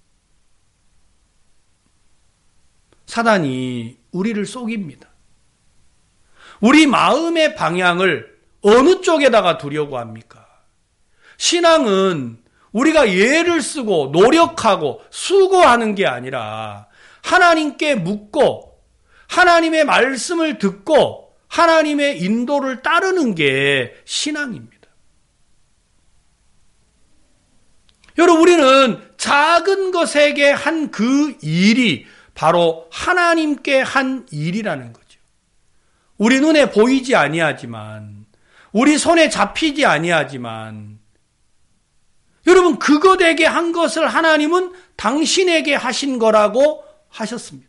사단이 우리를 속입니다. 우리 마음의 방향을 어느 쪽에다가 두려고 합니까? 신앙은 우리가 예를 쓰고 노력하고 수고하는 게 아니라 하나님께 묻고 하나님의 말씀을 듣고 하나님의 인도를 따르는 게 신앙입니다. 여러분, 우리는 작은 것에게 한 그 일이 바로 하나님께 한 일이라는 거죠. 우리 눈에 보이지 아니하지만, 우리 손에 잡히지 아니하지만, 여러분, 그것에게 한 것을 하나님은 당신에게 하신 거라고 하셨습니다.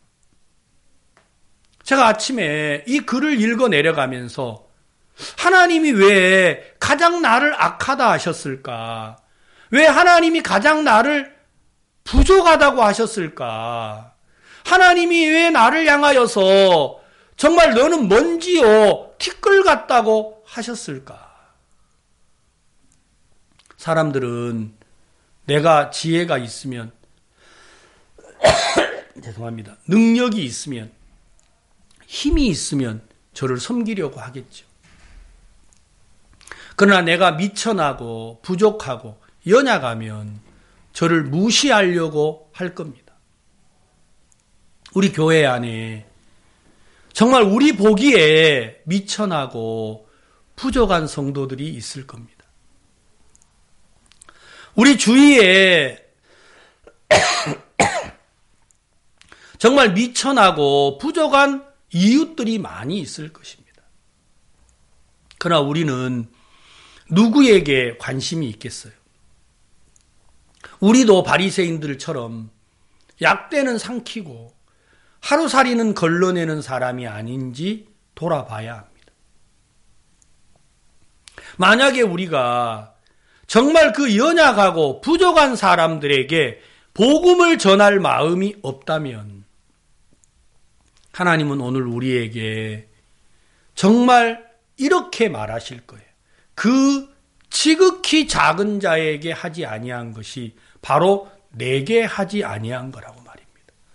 제가 아침에 이 글을 읽어 내려가면서 하나님이 왜 가장 나를 악하다 하셨을까? 왜 하나님이 가장 나를 부족하다고 하셨을까? 하나님이 왜 나를 향하여서 정말 너는 먼지요, 티끌 같다고 하셨을까? 사람들은 내가 지혜가 있으면, 죄송합니다. 능력이 있으면, 힘이 있으면 저를 섬기려고 하겠죠. 그러나 내가 미천하고 부족하고 연약하면 저를 무시하려고 할 겁니다. 우리 교회 안에 정말 우리 보기에 미천하고 부족한 성도들이 있을 겁니다. 우리 주위에 정말 미천하고 부족한 이웃들이 많이 있을 것입니다. 그러나 우리는 누구에게 관심이 있겠어요? 우리도 바리새인들처럼 약대는 삼키고 하루살이는 걸러내는 사람이 아닌지 돌아봐야 합니다. 만약에 우리가 정말 그 연약하고 부족한 사람들에게 복음을 전할 마음이 없다면 하나님은 오늘 우리에게 정말 이렇게 말하실 거예요. 그 지극히 작은 자에게 하지 아니한 것이 바로 내게 하지 아니한 거라고 말입니다.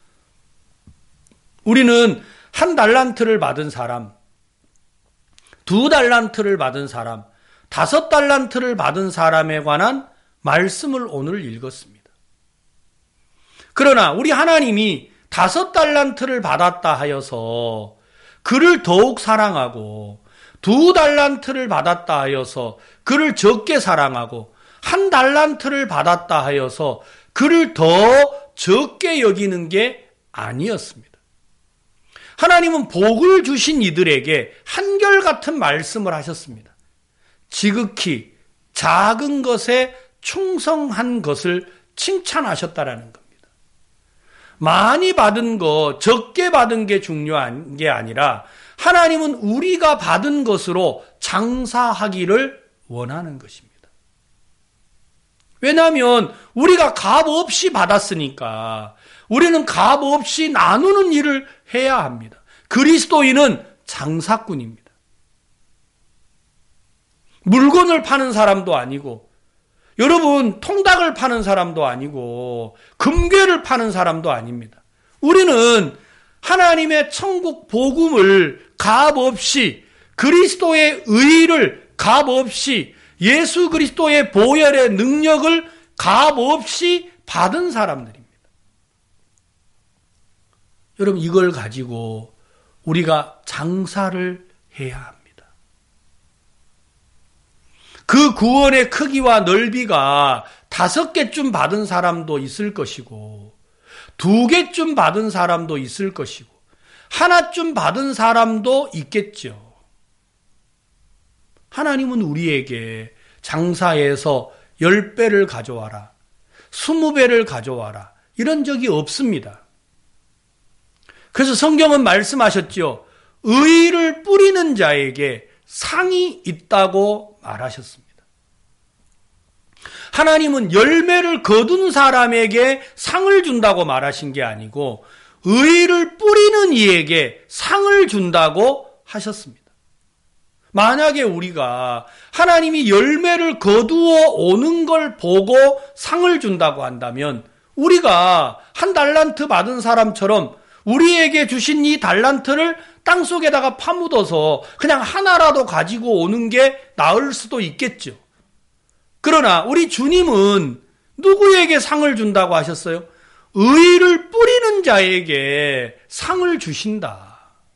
우리는 한 달란트를 받은 사람, 두 달란트를 받은 사람, 다섯 달란트를 받은 사람에 관한 말씀을 오늘 읽었습니다. 그러나 우리 하나님이 다섯 달란트를 받았다 하여서 그를 더욱 사랑하고 두 달란트를 받았다 하여서 그를 적게 사랑하고 한 달란트를 받았다 하여서 그를 더 적게 여기는 게 아니었습니다. 하나님은 복을 주신 이들에게 한결같은 말씀을 하셨습니다. 지극히 작은 것에 충성한 것을 칭찬하셨다라는 겁니다. 많이 받은 거, 적게 받은 게 중요한 게 아니라 하나님은 우리가 받은 것으로 장사하기를 원하는 것입니다. 왜냐하면 우리가 값 없이 받았으니까 우리는 값 없이 나누는 일을 해야 합니다. 그리스도인은 장사꾼입니다. 물건을 파는 사람도 아니고 여러분 통닭을 파는 사람도 아니고 금괴를 파는 사람도 아닙니다. 우리는 하나님의 천국 복음을 값 없이 그리스도의 의를 값 없이 예수 그리스도의 보혈의 능력을 값 없이 받은 사람들입니다. 여러분 이걸 가지고 우리가 장사를 해야 합니다. 그 구원의 크기와 넓이가 다섯 개쯤 받은 사람도 있을 것이고 두 개쯤 받은 사람도 있을 것이고 하나쯤 받은 사람도 있겠죠. 하나님은 우리에게 장사해서 열 배를 가져와라, 스무 배를 가져와라 이런 적이 없습니다. 그래서 성경은 말씀하셨죠. 의를 뿌리는 자에게 상이 있다고 말하셨습니다. 하나님은 열매를 거둔 사람에게 상을 준다고 말하신 게 아니고 의를 뿌리는 이에게 상을 준다고 하셨습니다. 만약에 우리가 하나님이 열매를 거두어 오는 걸 보고 상을 준다고 한다면 우리가 한 달란트 받은 사람처럼 우리에게 주신 이 달란트를 땅속에다가 파묻어서 그냥 하나라도 가지고 오는 게 나을 수도 있겠죠. 그러나 우리 주님은 누구에게 상을 준다고 하셨어요? 의를 뿌리는 자에게 상을 주신다.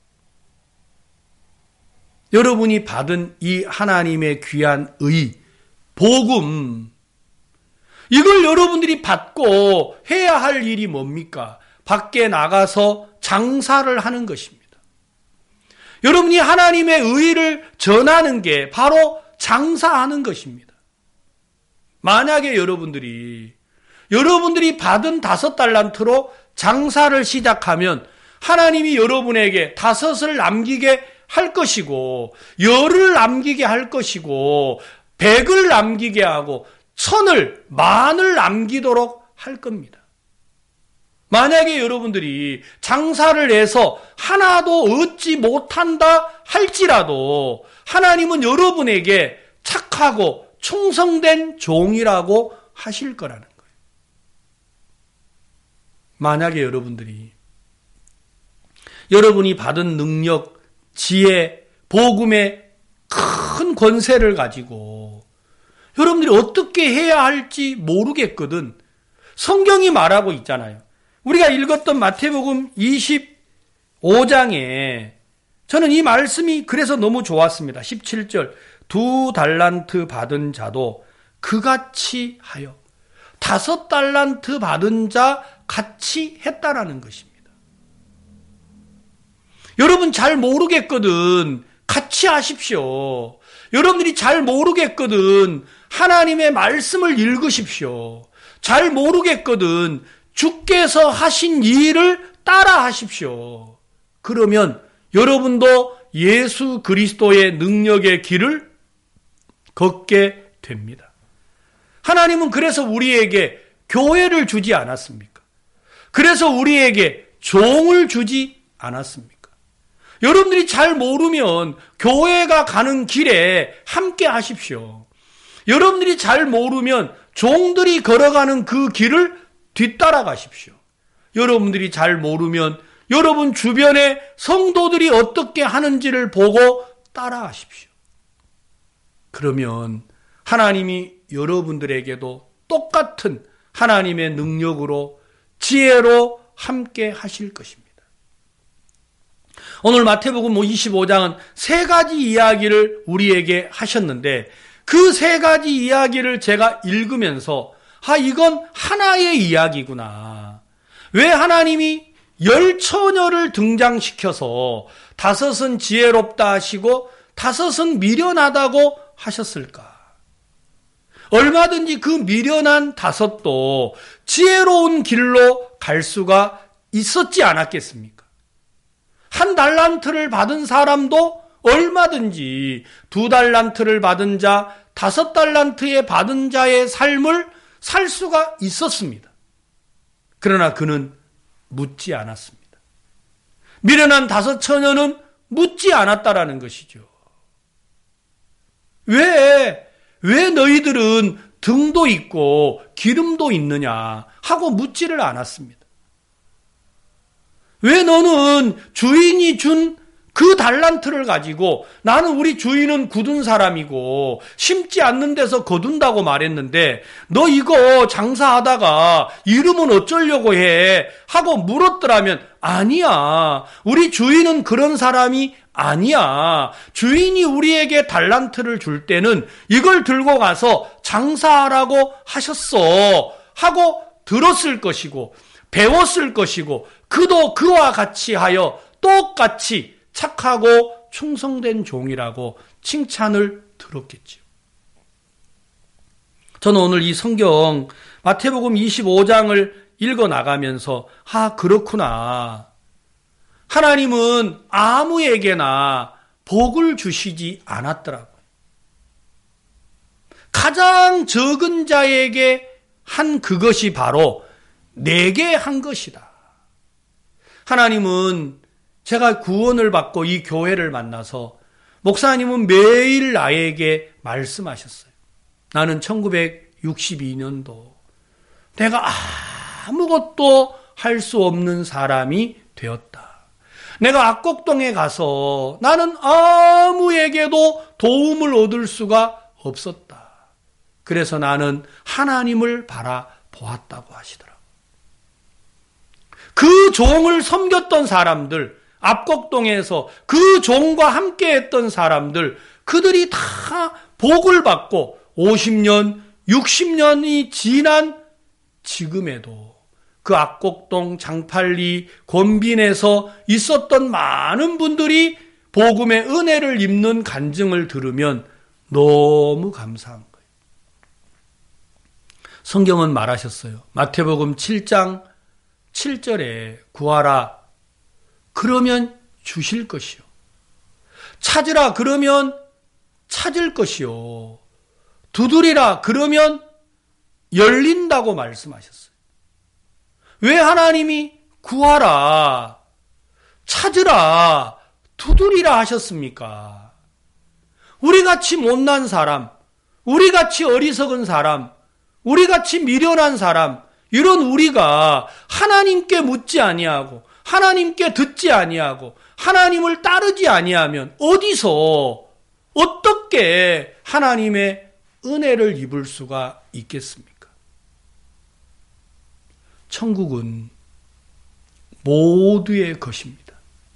여러분이 받은 이 하나님의 귀한 의, 복음, 이걸 여러분들이 받고 해야 할 일이 뭡니까? 밖에 나가서 장사를 하는 것입니다. 여러분이 하나님의 의를 전하는 게 바로 장사하는 것입니다. 만약에 여러분들이 여러분들이 받은 다섯 달란트로 장사를 시작하면 하나님이 여러분에게 다섯을 남기게 할 것이고 열을 남기게 할 것이고 백을 남기게 하고 천을 만을 남기도록 할 겁니다. 만약에 여러분들이 장사를 해서 하나도 얻지 못한다 할지라도 하나님은 여러분에게 착하고 충성된 종이라고 하실 거라는 거예요. 만약에 여러분들이 여러분이 받은 능력, 지혜, 복음의 큰 권세를 가지고 여러분들이 어떻게 해야 할지 모르겠거든. 성경이 말하고 있잖아요. 우리가 읽었던 마태복음 이십오 장에 저는 이 말씀이 그래서 너무 좋았습니다. 십칠 절 두 달란트 받은 자도 그같이 하여 다섯 달란트 받은 자 같이 했다라는 것입니다. 여러분 잘 모르겠거든. 같이 하십시오. 여러분들이 잘 모르겠거든. 하나님의 말씀을 읽으십시오. 잘 모르겠거든. 주께서 하신 일을 따라 하십시오. 그러면 여러분도 예수 그리스도의 능력의 길을 걷게 됩니다. 하나님은 그래서 우리에게 교회를 주지 않았습니까? 그래서 우리에게 종을 주지 않았습니까? 여러분들이 잘 모르면 교회가 가는 길에 함께 하십시오. 여러분들이 잘 모르면 종들이 걸어가는 그 길을 뒤따라 가십시오. 여러분들이 잘 모르면 여러분 주변에 성도들이 어떻게 하는지를 보고 따라 하십시오. 그러면 하나님이 여러분들에게도 똑같은 하나님의 능력으로 지혜로 함께 하실 것입니다. 오늘 마태복음 이십오 장은 세 가지 이야기를 우리에게 하셨는데 그 세 가지 이야기를 제가 읽으면서 아 이건 하나의 이야기구나. 왜 하나님이 열 처녀를 등장시켜서 다섯은 지혜롭다 하시고 다섯은 미련하다고 하셨을까? 얼마든지 그 미련한 다섯도 지혜로운 길로 갈 수가 있었지 않았겠습니까? 한 달란트를 받은 사람도 얼마든지 두 달란트를 받은 자, 다섯 달란트에 받은 자의 삶을 살 수가 있었습니다. 그러나 그는 묻지 않았습니다. 미련한 다섯 처녀는 묻지 않았다라는 것이죠. 왜, 왜 너희들은 등도 있고 기름도 있느냐 하고 묻지를 않았습니다. 왜 너는 주인이 준 그 달란트를 가지고 나는 우리 주인은 굳은 사람이고 심지 않는 데서 거둔다고 말했는데 너 이거 장사하다가 이름은 어쩌려고 해 하고 물었더라면 아니야. 우리 주인은 그런 사람이 아니야. 주인이 우리에게 달란트를 줄 때는 이걸 들고 가서 장사하라고 하셨어 하고 들었을 것이고 배웠을 것이고 그도 그와 같이 하여 똑같이 착하고 충성된 종이라고 칭찬을 들었겠지요. 저는 오늘 이 성경 마태복음 이십오 장을 읽어나가면서 아 그렇구나. 하나님은 아무에게나 복을 주시지 않았더라고요. 가장 적은 자에게 한 그것이 바로 내게 한 것이다. 하나님은 제가 구원을 받고 이 교회를 만나서 목사님은 매일 나에게 말씀하셨어요. 나는 천구백육십이 년도 내가 아무것도 할 수 없는 사람이 되었다. 내가 악곡동에 가서 나는 아무에게도 도움을 얻을 수가 없었다. 그래서 나는 하나님을 바라보았다고 하시더라고요. 그 종을 섬겼던 사람들, 압곡동에서 그 종과 함께 했던 사람들, 그들이 다 복을 받고 오십 년, 육십 년이 지난 지금에도 그 압곡동, 장팔리, 곤빈에서 있었던 많은 분들이 복음의 은혜를 입는 간증을 들으면 너무 감사한 거예요. 성경은 말하셨어요. 마태복음 칠 장 칠 절에 구하라 그러면 주실 것이요. 찾으라 그러면 찾을 것이요. 두드리라 그러면 열린다고 말씀하셨어요. 왜 하나님이 구하라, 찾으라, 두드리라 하셨습니까? 우리같이 못난 사람, 우리같이 어리석은 사람, 우리같이 미련한 사람, 이런 우리가 하나님께 묻지 아니하고 하나님께 듣지 아니하고 하나님을 따르지 아니하면 어디서 어떻게 하나님의 은혜를 입을 수가 있겠습니까? 천국은 모두의 것입니다.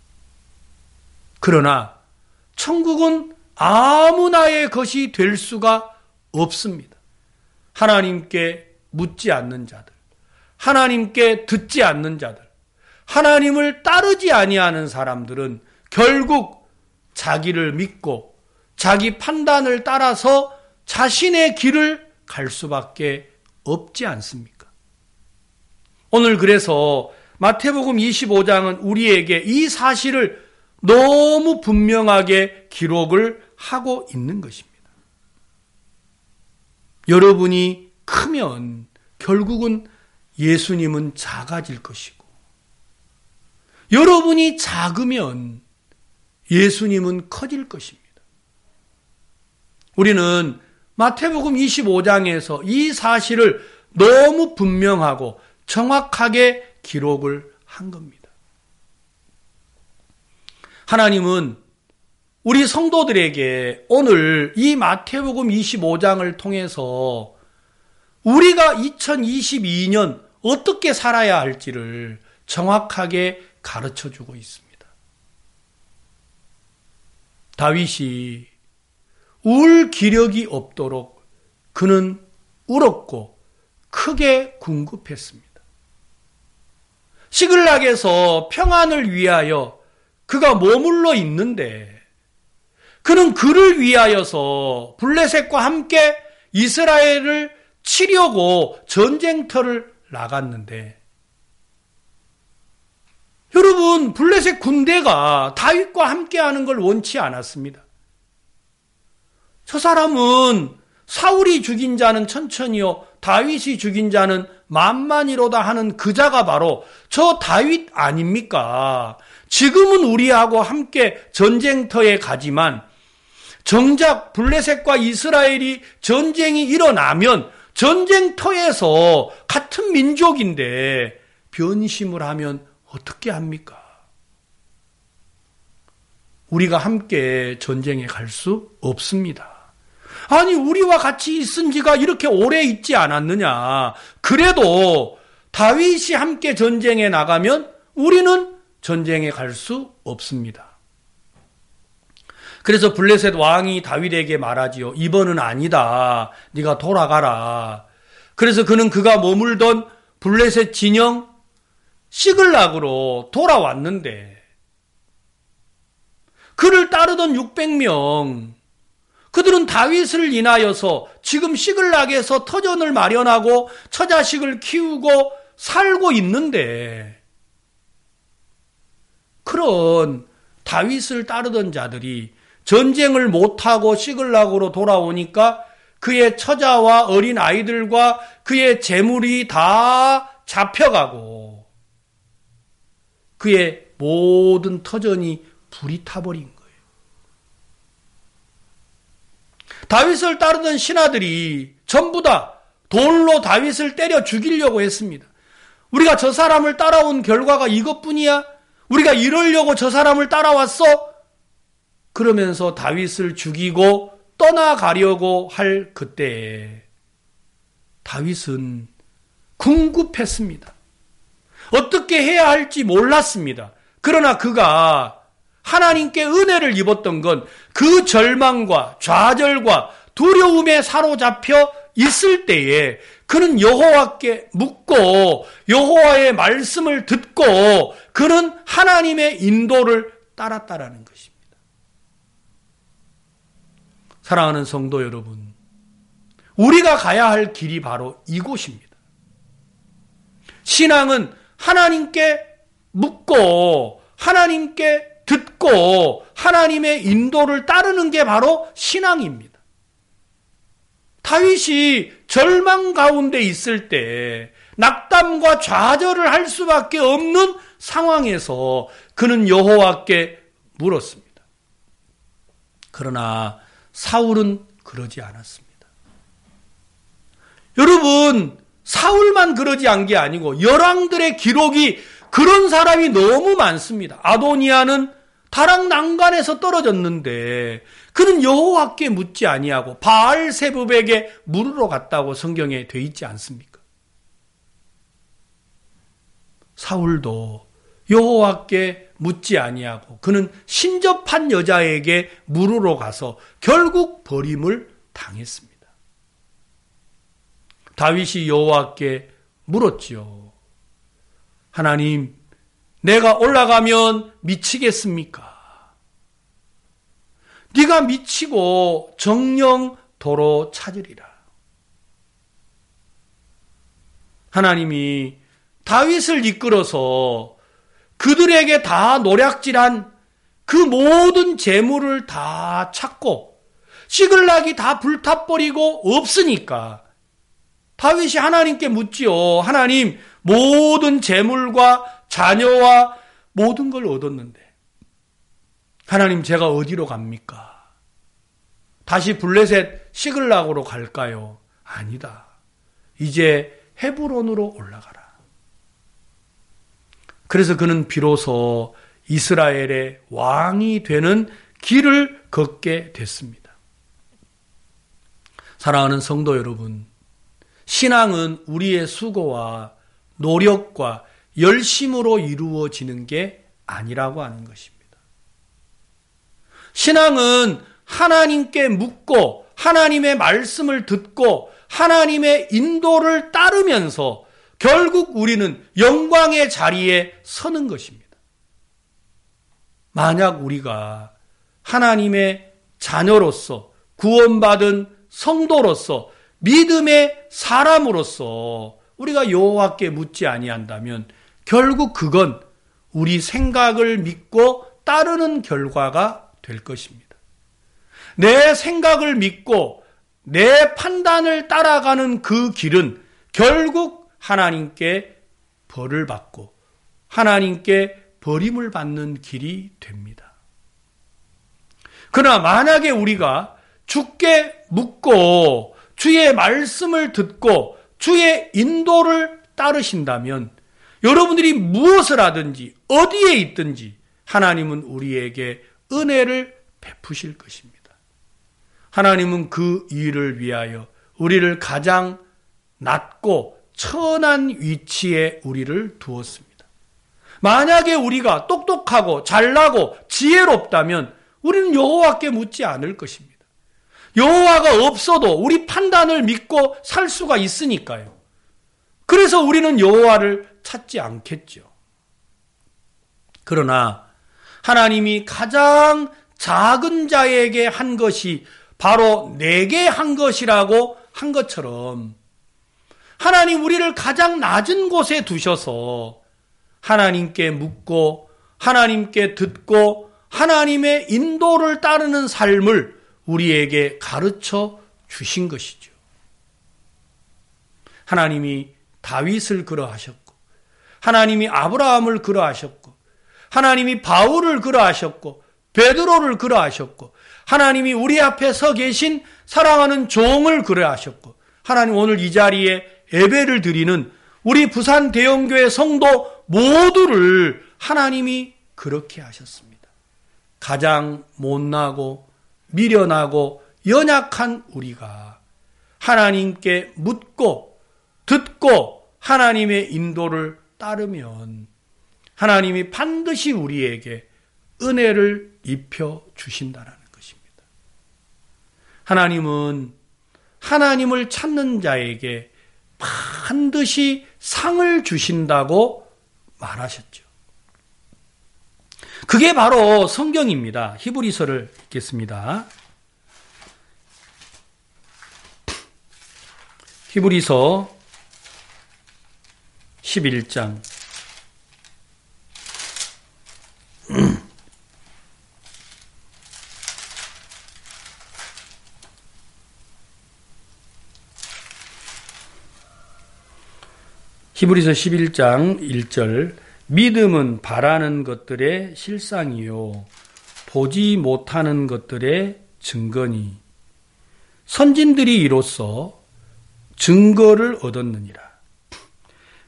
그러나 천국은 아무나의 것이 될 수가 없습니다. 하나님께 묻지 않는 자들, 하나님께 듣지 않는 자들, 하나님을 따르지 아니하는 사람들은 결국 자기를 믿고 자기 판단을 따라서 자신의 길을 갈 수밖에 없지 않습니까? 오늘 그래서 마태복음 이십오 장은 우리에게 이 사실을 너무 분명하게 기록을 하고 있는 것입니다. 여러분이 크면 결국은 예수님은 작아질 것이고, 여러분이 작으면 예수님은 커질 것입니다. 우리는 마태복음 이십오 장에서 이 사실을 너무 분명하고 정확하게 기록을 한 겁니다. 하나님은 우리 성도들에게 오늘 이 마태복음 이십오 장을 통해서 우리가 이천이십이 년 어떻게 살아야 할지를 정확하게 가르쳐주고 있습니다. 다윗이 울 기력이 없도록 그는 울었고 크게 궁급했습니다. 시글락에서 평안을 위하여 그가 머물러 있는데 그는 그를 위하여서 블레셋과 함께 이스라엘을 치려고 전쟁터를 나갔는데, 여러분, 블레셋 군대가 다윗과 함께하는 걸 원치 않았습니다. 저 사람은 사울이 죽인 자는 천천히요 다윗이 죽인 자는 만만이로다 하는 그 자가 바로 저 다윗 아닙니까? 지금은 우리하고 함께 전쟁터에 가지만 정작 블레셋과 이스라엘이 전쟁이 일어나면 전쟁터에서 같은 민족인데 변심을 하면 어떻게 합니까? 우리가 함께 전쟁에 갈 수 없습니다. 아니, 우리와 같이 있은 지가 이렇게 오래 있지 않았느냐. 그래도 다윗이 함께 전쟁에 나가면 우리는 전쟁에 갈 수 없습니다. 그래서 블레셋 왕이 다윗에게 말하지요. 이번은 아니다. 네가 돌아가라. 그래서 그는 그가 머물던 블레셋 진영 시글락으로 돌아왔는데 그를 따르던 육백 명, 그들은 다윗을 인하여서 지금 시글락에서 터전을 마련하고 처자식을 키우고 살고 있는데, 그런 다윗을 따르던 자들이 전쟁을 못하고 시글락으로 돌아오니까 그의 처자와 어린 아이들과 그의 재물이 다 잡혀가고 그의 모든 터전이 불이 타버린 거예요. 다윗을 따르던 신하들이 전부 다 돌로 다윗을 때려 죽이려고 했습니다. 우리가 저 사람을 따라온 결과가 이것뿐이야? 우리가 이러려고 저 사람을 따라왔어? 그러면서 다윗을 죽이고 떠나가려고 할 그때에 다윗은 궁급했습니다. 어떻게 해야 할지 몰랐습니다. 그러나 그가 하나님께 은혜를 입었던 건 그 절망과 좌절과 두려움에 사로잡혀 있을 때에 그는 여호와께 묻고 여호와의 말씀을 듣고 그는 하나님의 인도를 따랐다라는 것입니다. 사랑하는 성도 여러분, 우리가 가야 할 길이 바로 이곳입니다. 신앙은 하나님께 묻고 하나님께 듣고 하나님의 인도를 따르는 게 바로 신앙입니다. 다윗이 절망 가운데 있을 때 낙담과 좌절을 할 수밖에 없는 상황에서 그는 여호와께 물었습니다. 그러나 사울은 그러지 않았습니다. 여러분, 사울만 그러지 않은 게 아니고 열왕들의 기록이 그런 사람이 너무 많습니다. 아도니아는 다락 난간에서 떨어졌는데 그는 여호와께 묻지 아니하고 바알세붑에게 물으러 갔다고 성경에 돼 있지 않습니까? 사울도 여호와께 묻지 아니하고 그는 신접한 여자에게 물으러 가서 결국 버림을 당했습니다. 다윗이 여호와께 물었지요. 하나님, 내가 올라가면 미치겠습니까? 네가 미치고 정령 도로 찾으리라. 하나님이 다윗을 이끌어서 그들에게 다 노략질한 그 모든 재물을 다 찾고 시글락이 다 불타버리고 없으니까 다윗이 하나님께 묻지요. 하나님, 모든 재물과 자녀와 모든 걸 얻었는데 하나님, 제가 어디로 갑니까? 다시 블레셋 시글락으로 갈까요? 아니다. 이제 헤브론으로 올라가라. 그래서 그는 비로소 이스라엘의 왕이 되는 길을 걷게 됐습니다. 사랑하는 성도 여러분, 신앙은 우리의 수고와 노력과 열심으로 이루어지는 게 아니라고 하는 것입니다. 신앙은 하나님께 묻고 하나님의 말씀을 듣고 하나님의 인도를 따르면서 결국 우리는 영광의 자리에 서는 것입니다. 만약 우리가 하나님의 자녀로서 구원받은 성도로서 믿음의 사람으로서 우리가 여호와께 묻지 아니한다면 결국 그건 우리 생각을 믿고 따르는 결과가 될 것입니다. 내 생각을 믿고 내 판단을 따라가는 그 길은 결국 하나님께 벌을 받고 하나님께 버림을 받는 길이 됩니다. 그러나 만약에 우리가 주께 묻고 주의 말씀을 듣고 주의 인도를 따르신다면 여러분들이 무엇을 하든지 어디에 있든지 하나님은 우리에게 은혜를 베푸실 것입니다. 하나님은 그 일을 위하여 우리를 가장 낮고 천한 위치에 우리를 두었습니다. 만약에 우리가 똑똑하고 잘나고 지혜롭다면 우리는 여호와께 묻지 않을 것입니다. 여호와가 없어도 우리 판단을 믿고 살 수가 있으니까요. 그래서 우리는 여호와를 찾지 않겠죠. 그러나 하나님이 가장 작은 자에게 한 것이 바로 내게 한 것이라고 한 것처럼 하나님 우리를 가장 낮은 곳에 두셔서 하나님께 묻고 하나님께 듣고 하나님의 인도를 따르는 삶을 우리에게 가르쳐 주신 것이죠. 하나님이 다윗을 그러하셨고 하나님이 아브라함을 그러하셨고 하나님이 바울을 그러하셨고 베드로를 그러하셨고 하나님이 우리 앞에 서 계신 사랑하는 종을 그러하셨고 하나님 오늘 이 자리에 예배를 드리는 우리 부산 대형교회 성도 모두를 하나님이 그렇게 하셨습니다. 가장 못나고 미련하고 연약한 우리가 하나님께 묻고 듣고 하나님의 인도를 따르면 하나님이 반드시 우리에게 은혜를 입혀 주신다는 것입니다. 하나님은 하나님을 찾는 자에게 반드시 상을 주신다고 말하셨죠. 그게 바로 성경입니다. 히브리서를 읽겠습니다. 히브리서 십일 장 히브리서 십일 장 일 절 믿음은 바라는 것들의 실상이요 보지 못하는 것들의 증거니 선진들이 이로써 증거를 얻었느니라.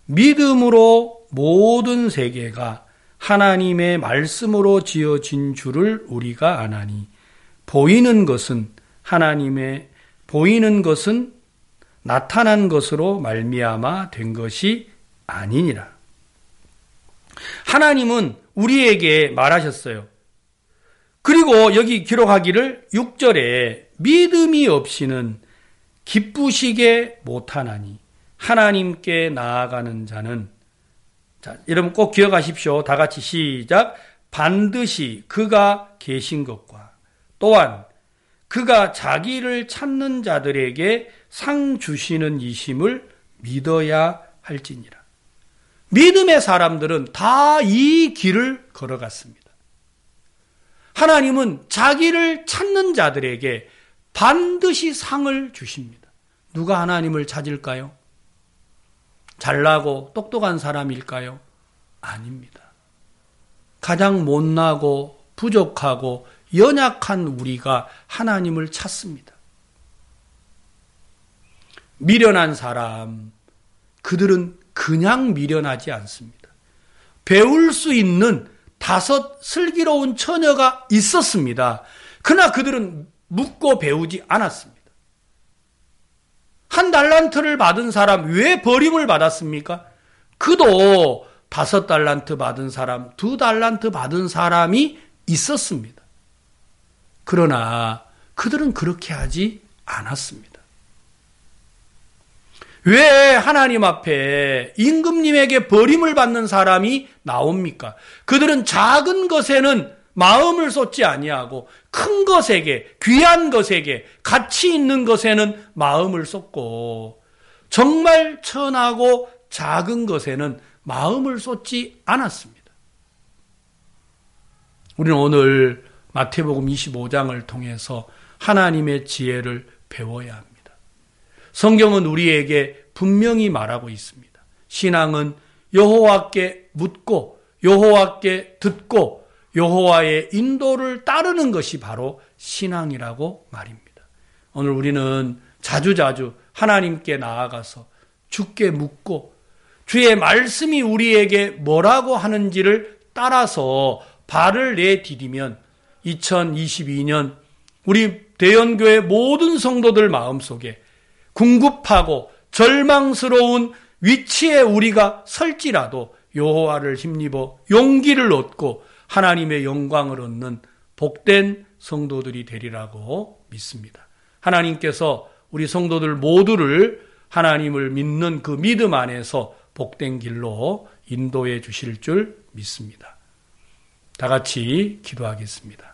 믿음으로 모든 세계가 하나님의 말씀으로 지어진 줄을 우리가 아나니 보이는 것은 하나님의 보이는 것은 나타난 것으로 말미암아 된 것이 아니니라. 하나님은 우리에게 말하셨어요. 그리고 여기 기록하기를 육 절에 믿음이 없이는 기쁘시게 못하나니 하나님께 나아가는 자는, 자, 여러분 꼭 기억하십시오. 다 같이 시작. 반드시 그가 계신 것과 또한 그가 자기를 찾는 자들에게 상 주시는 이심을 믿어야 할지니라. 믿음의 사람들은 다 이 길을 걸어갔습니다. 하나님은 자기를 찾는 자들에게 반드시 상을 주십니다. 누가 하나님을 찾을까요? 잘나고 똑똑한 사람일까요? 아닙니다. 가장 못나고 부족하고 연약한 우리가 하나님을 찾습니다. 미련한 사람, 그들은 그냥 미련하지 않습니다. 배울 수 있는 다섯 슬기로운 처녀가 있었습니다. 그러나 그들은 묻고 배우지 않았습니다. 한 달란트를 받은 사람 왜 버림을 받았습니까? 그도 다섯 달란트 받은 사람, 두 달란트 받은 사람이 있었습니다. 그러나 그들은 그렇게 하지 않았습니다. 왜 하나님 앞에 임금님에게 버림을 받는 사람이 나옵니까? 그들은 작은 것에는 마음을 쏟지 아니하고 큰 것에게, 귀한 것에게, 가치 있는 것에는 마음을 쏟고 정말 천하고 작은 것에는 마음을 쏟지 않았습니다. 우리는 오늘 마태복음 이십오 장을 통해서 하나님의 지혜를 배워야 합니다. 성경은 우리에게 분명히 말하고 있습니다. 신앙은 여호와께 묻고 여호와께 듣고 여호와의 인도를 따르는 것이 바로 신앙이라고 말입니다. 오늘 우리는 자주자주 하나님께 나아가서 주께 묻고 주의 말씀이 우리에게 뭐라고 하는지를 따라서 발을 내디디면 이천이십이 년 우리 대연교회 모든 성도들 마음속에 궁급하고 절망스러운 위치에 우리가 설지라도 여호와를 힘입어 용기를 얻고 하나님의 영광을 얻는 복된 성도들이 되리라고 믿습니다. 하나님께서 우리 성도들 모두를 하나님을 믿는 그 믿음 안에서 복된 길로 인도해 주실 줄 믿습니다. 다 같이 기도하겠습니다.